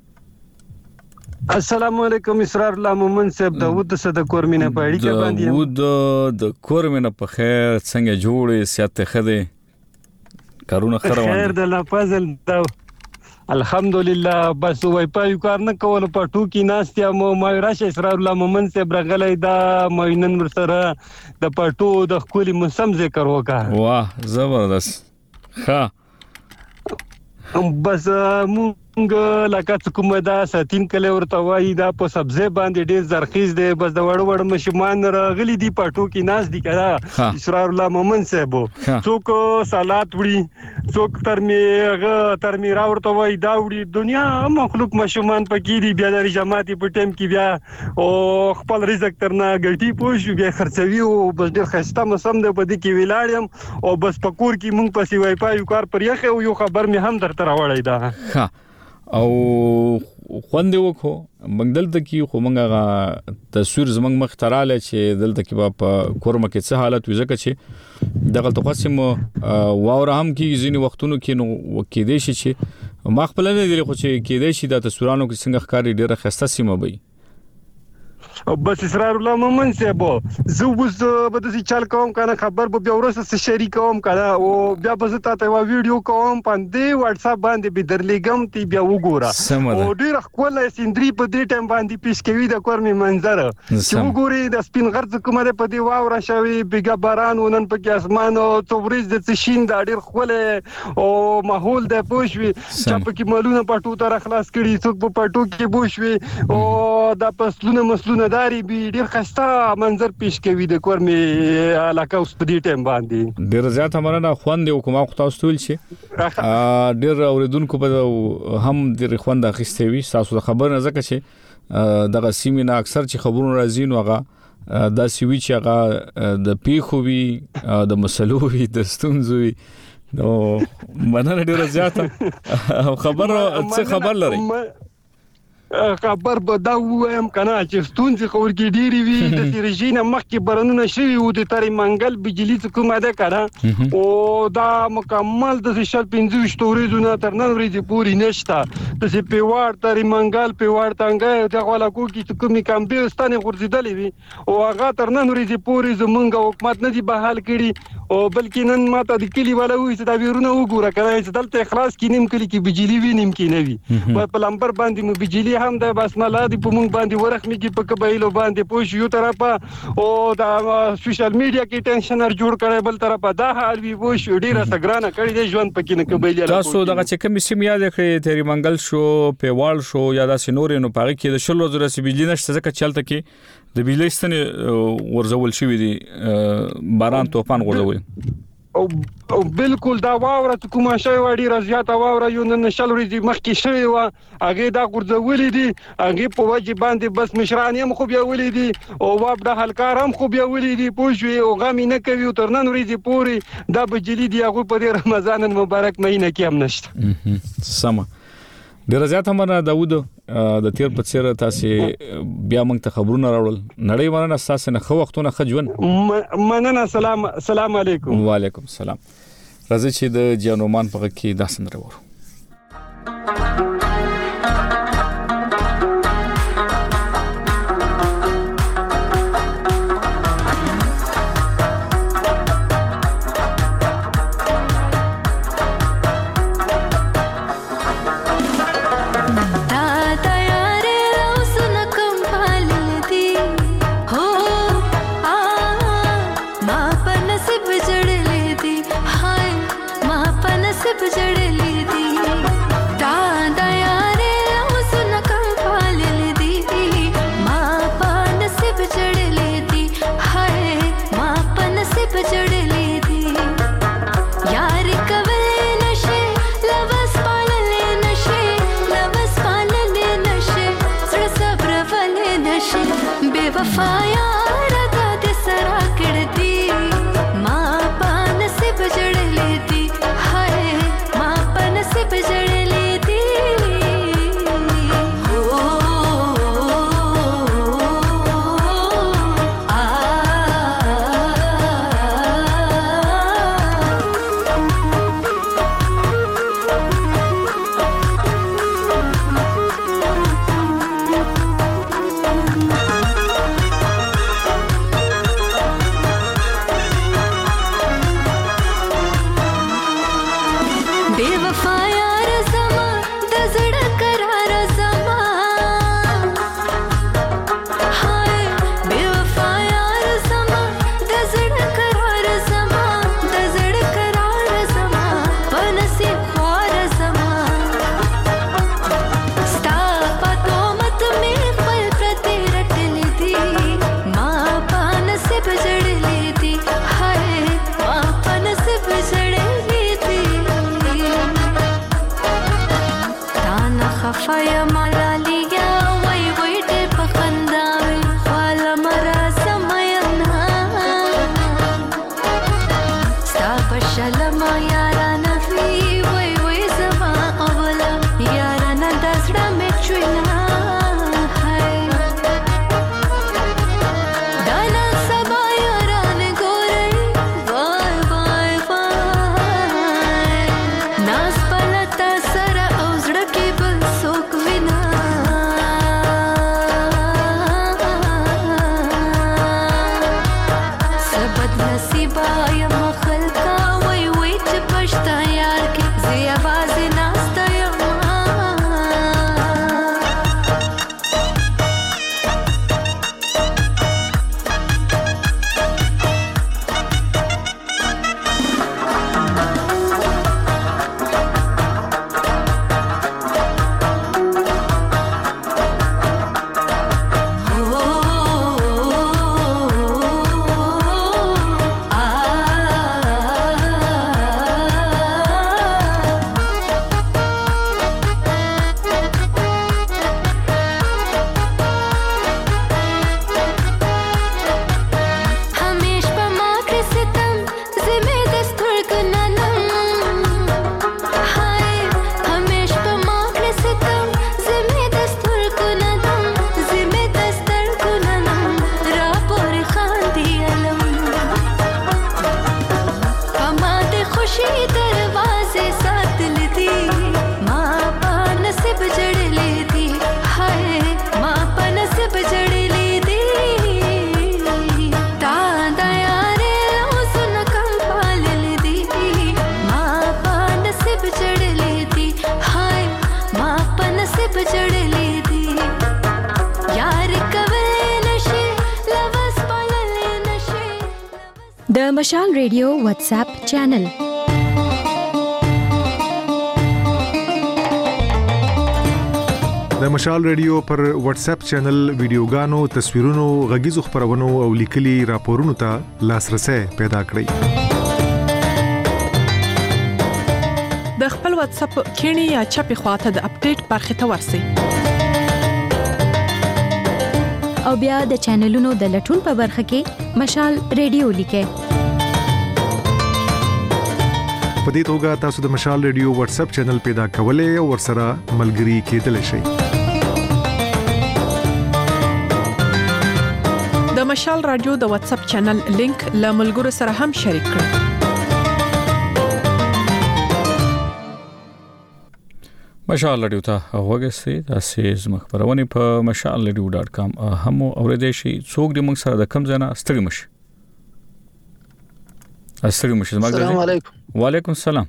[SPEAKER 17] السلام علیکم اسرار الله مومن صاحب داوود د کورمینه په اړیکه باندې
[SPEAKER 1] داوود د کورمینه په خیر څنګه جوړې سیاست خده کارونه خروان
[SPEAKER 17] خیر د الله فضل دا الحمدلله بس وای پای کار نه کول په ټوکی ناستیا ما راشه اسرار الله مومن صاحب رغلې دا مینن ورسره د پټو د خولي موسم ذکر وکا
[SPEAKER 1] واه زبردست ها
[SPEAKER 17] بس مونږ لکه کومه دا ساتین کله ورته وای دا په سبزی باندې ډیر زرخیز دی بس د وړ مشمان راغلي دی پټو کې ناز دی کړه اسرار الله مومن صاحب څوک سالات وړي څوک ترمی راورته وای دا وړي دنیا مخلوق مشمان پکې دی بیا د جماعتي په ټیم کې بیا او خپل رزق ترنا ګټي پوښ بیا خرڅوي او بس ډیر خسته مسم دی په دې کې ویلاړم او بس پکور کې مونږ پسې وای پای کار پر یو خبر می هم درته راوړی دا
[SPEAKER 1] او خوند وکړو موږ دلته کې خو موږ تصویر زمنګ مختراله چې دلته کې په کورمه کې څه حالت وي ځکه چې دغه تقسیم واوره هم کې ځینې وختونو کې نو کې دي چې ما خپل نه دی خو چې کې دي چې د تصویرانو کې څنګه ښکاری ډیره خسته سیمه وي
[SPEAKER 17] بس اسرار الله مومن صاحب زه اوس به د چل کوم کنه خبر به ورسره شریک کوم کنه او بیا به زه تاسو ته ویډیو کوم باندې واتس اپ باندې به درلېګم تی بیا وګوره او ډیر خپل سندري په دې ټیم باندې پیش کوي د کورمي منظر چې وګوري د سپین غرض کومه په دې واوره شوی بیګا باران ونن په کې اسمان او توریز د تشین د ډیر خپل او ماحول د پوښوي چې په کې مالونه پټو تر خلاص کړي څوک په پټو کې بوښوي او د پسلونه مسلونه داري به ډیر خسته منظر پیش کوي د کورمي علاقه اوس په دې ټیم باندې
[SPEAKER 1] ډیر زیات همرنه خوند یو کومه تاسو تول شي ډیر اوریدونکو په هم ډیر خوند اخیستي وي تاسو خبر نه زکه چې دغه سیمینه اکثر چې خبرونه راځي نو هغه دا سوي چې هغه د پیخو وي د مسلو وي د ستونزو وي نو مننه ډیر زیات خبر لري
[SPEAKER 17] خبر به دا وایم کنه چې ستونزې خورګي ډيري وي د رژینه مخکې برنونه شوی او د تری منګل بجلی کومه ده کنه او دا مکمل د شل 15 ستوريزونه تر نن ورځې پوری نشته د سی پیوار تری منګل پیوار تنګ د غلا کوکی کومې کمبستانه ورزيدلې وي او هغه تر نن ورځې پوری زمونږ حکومت نه دی بحال کړي او بلکې نن ماته د کلی ولا وي چې دا ویرونه وګوره کنه چې دلته اخلاص کینم کلی کې بجلی وینم کې نه وي په لمبر باندې مو بجلی هم د بس نه لا دي په مونږ باندې ورخمي کې په قبایلو باندې پوښ یو طرفه او دا سوشل میډیا کې ټینشنر جوړ کړي بل طرفه دا حال وی پوښ ډیره سګرانه کړي د ژوند پکې نه قبایل
[SPEAKER 1] تاسو دغه چې کوم سیم یاد کړی تیری منګل شو پیوال شو یا د سينوري نو پاره کې د شلو زره سی بجلی نشته ځکه چلته کې د بجلی ستنې ورزول شوې دي باران طوفان غورځول
[SPEAKER 17] او بالکل دا واوره کومه شی وړي رضیات واوره یو نن شل ورځې مخکې شوی و هغه دا غورځولې دي هغه په وجه باندې بس مشران هم خو بیا ولې دي او واب د حلکار هم خو بیا ولې دي پوښوي او غمی نه کوي تر نن ورځې پوري دا بجلی دی هغه په رمضان مبارک مهینه کې هم نشته
[SPEAKER 1] سم ډیر زیات همره داوود د تیر په څیر تاسو بیا موږ ته خبرونه راوړل نړۍ ورنه اساسا نه خو وختونه خجون
[SPEAKER 17] مننه سلام علیکم
[SPEAKER 1] وعلیکم السلام راځي چې د جانومان په کې داسن راوړو
[SPEAKER 18] ناس پلتا سره او زړه کې بل څوک وینا
[SPEAKER 9] د مشال ریډیو واتس اپ چینل.
[SPEAKER 18] د مشال ریډیو پر واتس اپ چینل ویډیوګانو، تصویرونو، غږیزو خبرونو او لیکلي راپورونو ته لاسرسي پیدا کړئ.
[SPEAKER 19] د خپل واتس اپ کینی یا چپی خواته د اپډیټ برخه ته ورسی
[SPEAKER 9] او بیا د چینلونو د لټون په برخه کې مشال ریډیو لیکه.
[SPEAKER 18] په دې توګه تاسو د مشال ریډیو واتس اپ چینل پیدا کولای او ورسره ملګري کېدلی شئ.
[SPEAKER 19] د مشال رادیو د واتس اپ چینل لینک له ملګرو سره هم شریک کړئ.
[SPEAKER 1] مشال رادیو ته وګورئ. تاسو زموږ خبرونه په mashalradio.com هم اوریدئ شئ. څوک دې موږ سره د کم ځای نه ستړي مشي.
[SPEAKER 13] السلام علیکم.
[SPEAKER 1] وعلیکم السلام.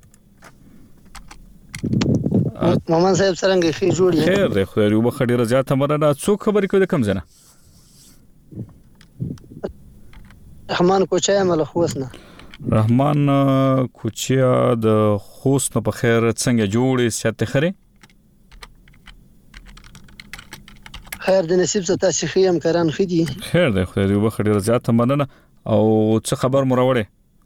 [SPEAKER 13] محمد صاحب څنګه خیر جوړ یې؟
[SPEAKER 1] خیر دی، خدای دې وبخښي. ډیره زیاته مننه. څوک خبرې کوي د کم ځای نه؟
[SPEAKER 13] رحمان کوچا مل خوسنه.
[SPEAKER 1] رحمان کوچیا د خوست په خیر څنګه جوړې سیاته خره؟
[SPEAKER 13] خیر د نصیب څخه تاسو خیم کران خدي.
[SPEAKER 1] خیر دی، خدای دې وبخښي. ډیره زیاته مننه. او څه خبر مروړې؟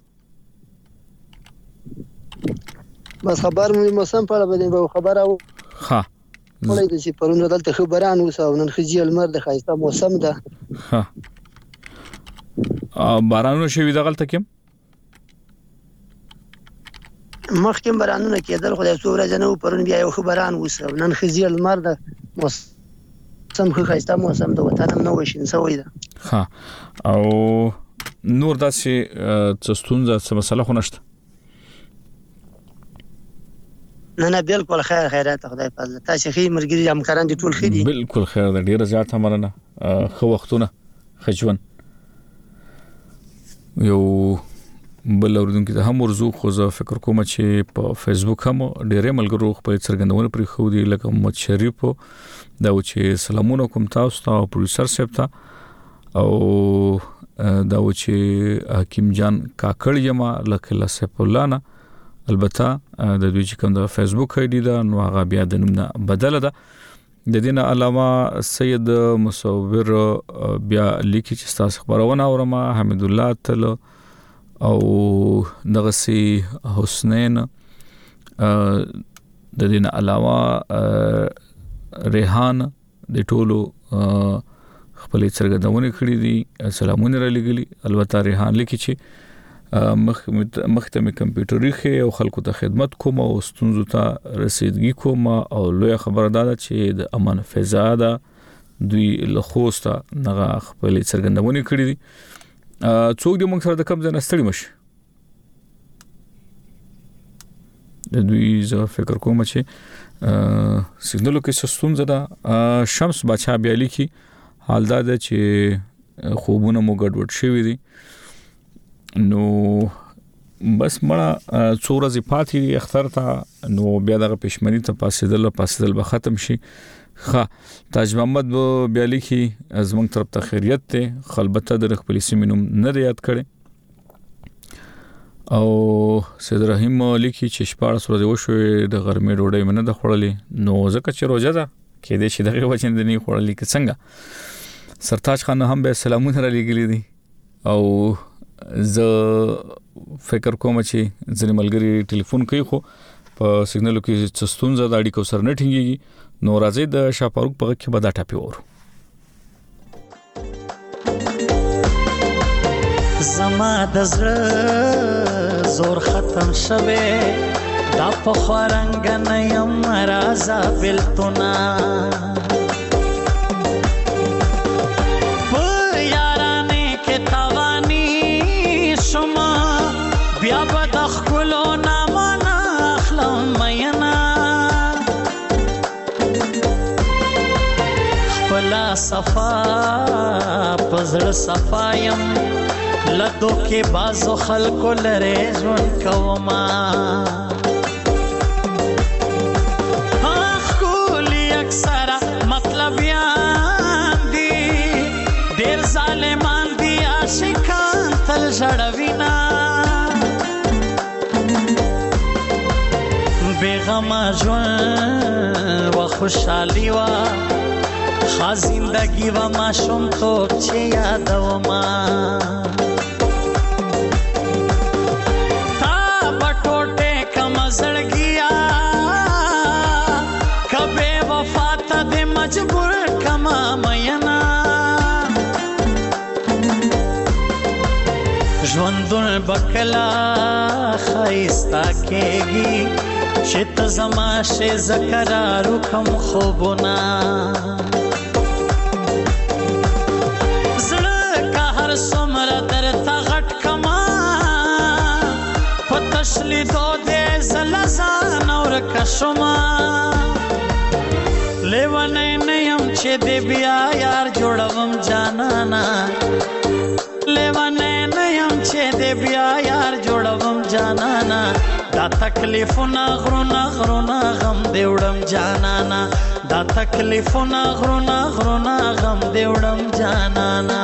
[SPEAKER 13] بس خبر موسم په اړه باندې خبر او
[SPEAKER 1] ها
[SPEAKER 13] ولې د چې پرونه دلته خبران وسو نن خجی المر د خایسته موسم ده.
[SPEAKER 1] ها بارانونه شوي دغلته کې
[SPEAKER 13] مخکې بارانونه کېدل، خو د څو ورځې نه پرون بیا یو خبران وسو نن خجی المر د موسم خایسته موسم د وطن نو وشین سوې ده.
[SPEAKER 1] ها او نور داسې څستونزه څه مسله خو نشته؟
[SPEAKER 13] نه بالکل خیر خیرات خدای فضل. تاسو خې مرګري همکاران دي ټول خې دي.
[SPEAKER 1] بالکل خیر ده. ډیره زیاته مننه. خو وختونه خجون یو بل اوردونکو ته هم ورزو. خو زه فکر کوم چې په فیسبوک هم ډیره ملګرو خپل څرګندونه پرې خو دي، لکه محمد شریف دا چې سلامونه کوم تاسو ته او پروډوسر صاحب ته، او دا چې حکیم جان کاکړ یما لکه لسف الله نه. البته د دوی چې کوم د فیسبوک آی ډی ده نو هغه بیا د نوم نه بدله ده. د دې نه علاوه سید مصور بیا لیکي چې تاسو خبرونه اورم، حمید الله تل او دغه سي حسنین. د دې نه علاوه ریحان د ټولو خپل څرګندونه کړې دي، سلامونه را لګلي. البته ریحان لیکي چې مختمه کمپیوټري خې او خلکو ته خدمت کوم او ستونزو ته رسیدګي کوم، او لوی خبره ده چې د امان فضا ده دوی له خوسته نغه خپل څرګندونه کړې دي. څوک دې موږ سره د کم ځای نه ستړي مشي. د دوی زه فکر کوم چې سیګنالو کې ستونزه ده. شمس بچا بیا لیکي حال دا ده چې خوبونه مو ګډوډ شوي دي. نو بس مړه څو ورځې پاتې دي اختر ته، نو بیا دغه پښمنۍ ته پاسېدل به ختم شي. ښه تاج محمد بیا لیکي زموږ طرف ته خیریت ته خلبته د خپل سیمې نوم نه یاد کړي. او سید رحیم لیکي چې 14 ورځې وشوې د غرمې ډوډۍ منه د خوړلې، نو ځکه چې روزه ده کې دې شي دغه وجه نه خوړلې کې څنګه. سرتاج خان هم به سلامونه را لګلې دي. او زه فکر کوم چې ځینې ملګري ټلیفون کوي خو په سیګنالو کې څه ستونزه د اړیکو سره نه ټینګيږي. نو راځي د شاپاروق په کې به دا ټاپي ورو.
[SPEAKER 20] زما د زړه زور ختم شوه دا په خورنګ نه یم رازا بلتونا بیا به د خپلو نامه نه اخلم مینا خپله صفا په زړه صفا یم له دوکې بازو خلکو لرې ژوند کومه ښکلي اکثره مطلبیان دي ډېر ظالمان دي عاشقان تل ژړوي بیغم ژوند و خوشحالي وا خا زندگی و ماشوم توب چې یادوما تا بټوټه کم زړګیا کبه وفات دې مجبور کما مینا ژوندون بکلا خیستا کېږي چې ته زما شې زکرارو کم خوبونه پتشلی دو دے زلزان اور کشما لیوانے نیم چه دے بیا یار جوڑوم جانانا لیوانے نیم چه دے بیا یار جوڑوم جانانا دا تکلیفونا غرونا غرونا غم دیوڑم جانانا دا تکلیفونا غرونا غرونا غم دیوڑم جانانا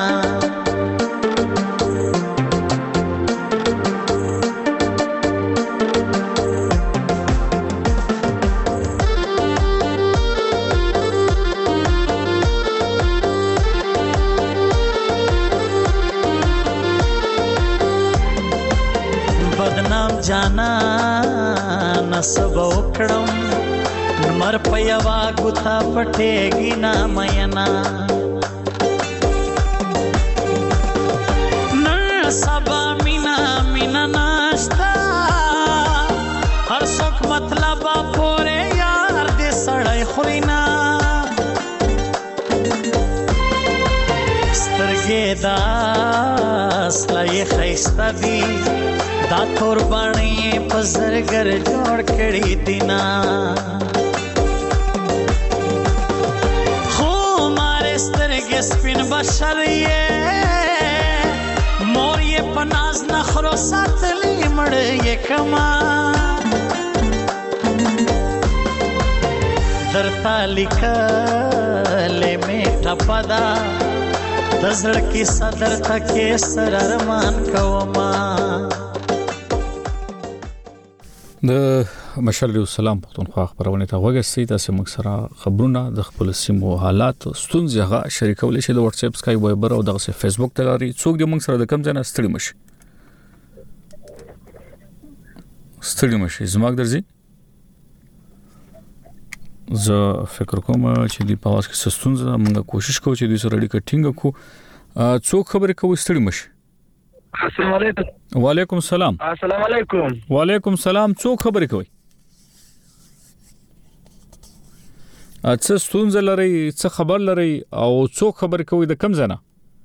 [SPEAKER 20] जाना नसब उकड़म मर पयवा गुथा पटेगी ना मयना न सबा मीना मीना नाश्ता हर सुख मतलब पोरे यार दे सड़ाई खुरीना स्तरगे दास लाई खैस्ता दी دا تور باڼې په زرګر جوړ کړي دینا خو ماره سترګې سپین بشر یې مور یې په ناز نخرو ساتلې مړ یې کما درتا لیکلې مې ټپدا د زړه کې صدر تکې سر ارمان کوما
[SPEAKER 1] د مشال سلام پښتونخوا خبرونه ته وګورئ تاسو موږ سره خبرونه د خپل سیمو حالات ستونزې هغه شریکول شي د واتس اپ سکای وایبر او د فیسبوک ته لري څوک د موږ سره د کم ځای نه ستړي مشي زموږ درځي زه فکر کوم چې د پاواز کې ستونزې موږ کوشش کوو چې د سره اړیکه ټینګ کړو څوک خبرې کوي ستړي مشي
[SPEAKER 21] السلام علیکم
[SPEAKER 1] وعلیکم السلام
[SPEAKER 21] السلام علیکم
[SPEAKER 1] وعلیکم السلام څوک خبرې کوي څه ستونزه لري څه خبر لري او څوک خبرې کوي د کم ځای نه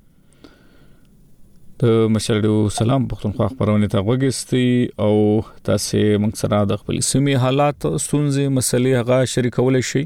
[SPEAKER 1] د مشالډو سلام پښتونخوا خبرونه ته وګورئ او تاسو موږ سره د خپل سیمې حالات ستونزې مسلې هغه شریکول شي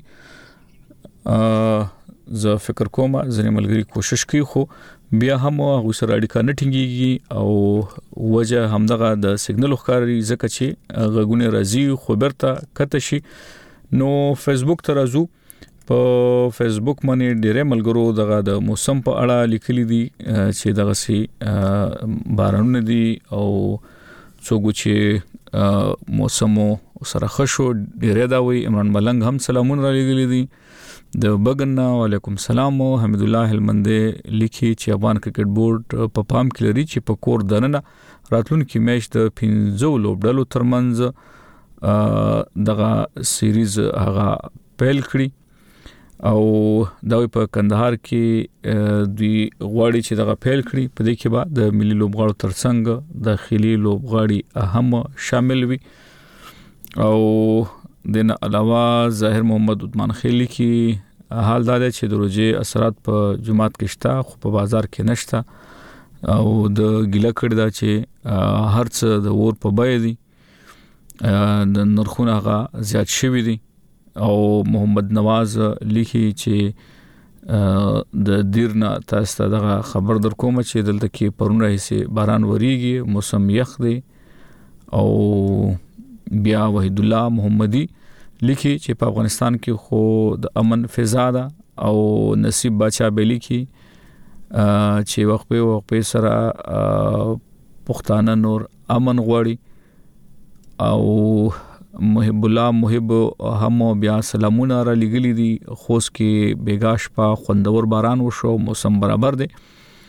[SPEAKER 1] زه فکر کوم ځینې ملګری کوشش کوي خو بیا هم هغه سره اړیکه نه ټینګيږي او وجه همدغه د سیګنل ښکاری ځکه چې غږونه راځي خو برته کته شي نو فیسبوک ته راځو په فیسبوک باندې ډېر ملګرو دغه د موسم په اړه لیکلي دي چې دغه سي بارانونه دي او څوک چې موسم سره خشو ډېر دا وي عمران ملنګ هم سلامونه را لګلي دي د بغنا وعلیکم السلام حمید الله هلمند لیکي چې افغان کرکټ بورډ په پام کې لري چې په کور دننه راتلونکي میچ د 15 لوبډلو ترمنځ دغه سیریز هغه پیل کړی او دا په کندهار کې دی غواړي چې دغه پیل کړی په دې کې بعد د ملي لوبغاړو ترڅنګ داخلي لوبغاړي هم شامل وي او دین علاوه ظاهر محمد عثمان خیلی کی حال دا دی چې د روزي اثرات په جمعات کې شته خو په بازار کې نشته او د ګیله کړی دا چې هرڅ د ور په بای دي د نرخونه هغه زیات شوی دي او محمد نواز لیکي چې د دیرنا تاسو ته خبر در کوم چې دلته کې پرون راځي باران وریږي موسم یخ دی او بیا وحید الله محمدي لیکي چې په افغانستان کې خو د امن فضا ده او نصیب بچا به لیکي چې وخت په سره پښتانه نور امن غواړي او محب الله محب هم بیا سلامونه را لګلی دي خوست کې بیګاش په خوندور باران وشو موسم برابر دی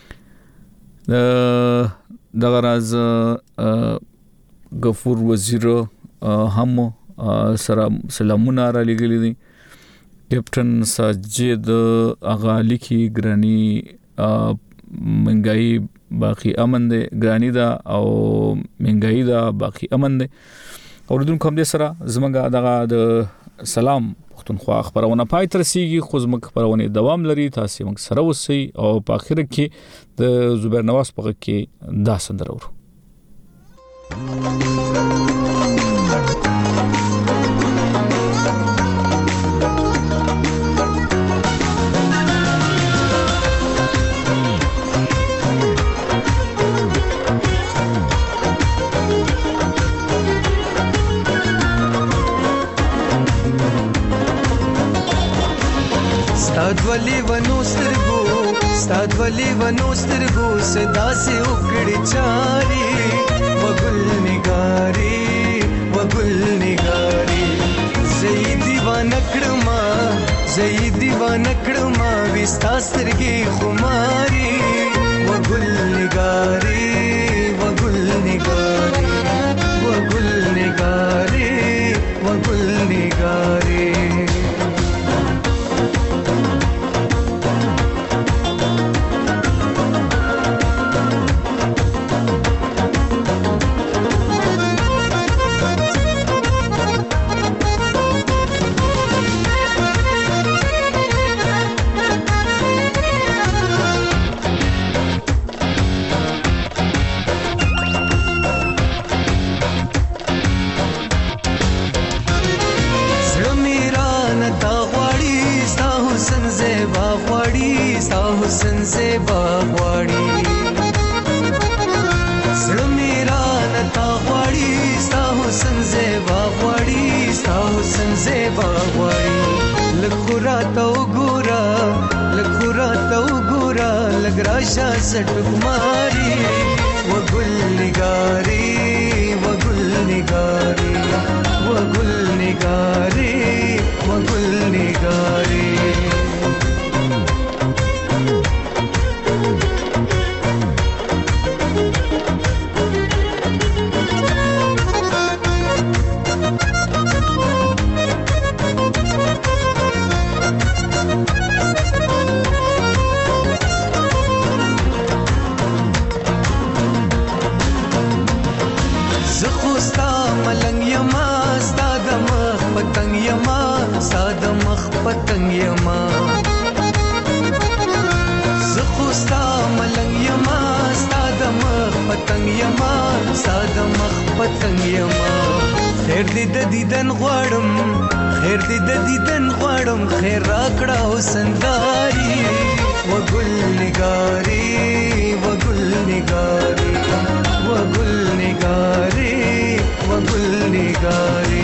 [SPEAKER 1] دغه راز غفور وزیر هم سره سلامونه را لګلی دي کیپټن ساجد اغالی کی ګرانی منګای باقی امن دی ګرانی دا او منګای دا باقی امن دی اوردونکو هم دې سره زمونږ دغه د سلام پښتونخوا خبرونه پای تر رسیږي خو زموږ خبرونه دوام لري تاسو موږ سره اوسئ او په اخر کې د زبیر نواز په کې دا سندره ورو
[SPEAKER 12] ستاد ولی ونو سترګو صدا سي وکړي چاري وګل نګاري زئی دیوانه کړما وستا سترګي خماري وګل نګاري لګراشا سټ کماری وګل نګاری خیر دې د دیدن غواړم خیر راکړه حسنداري وګل نګاري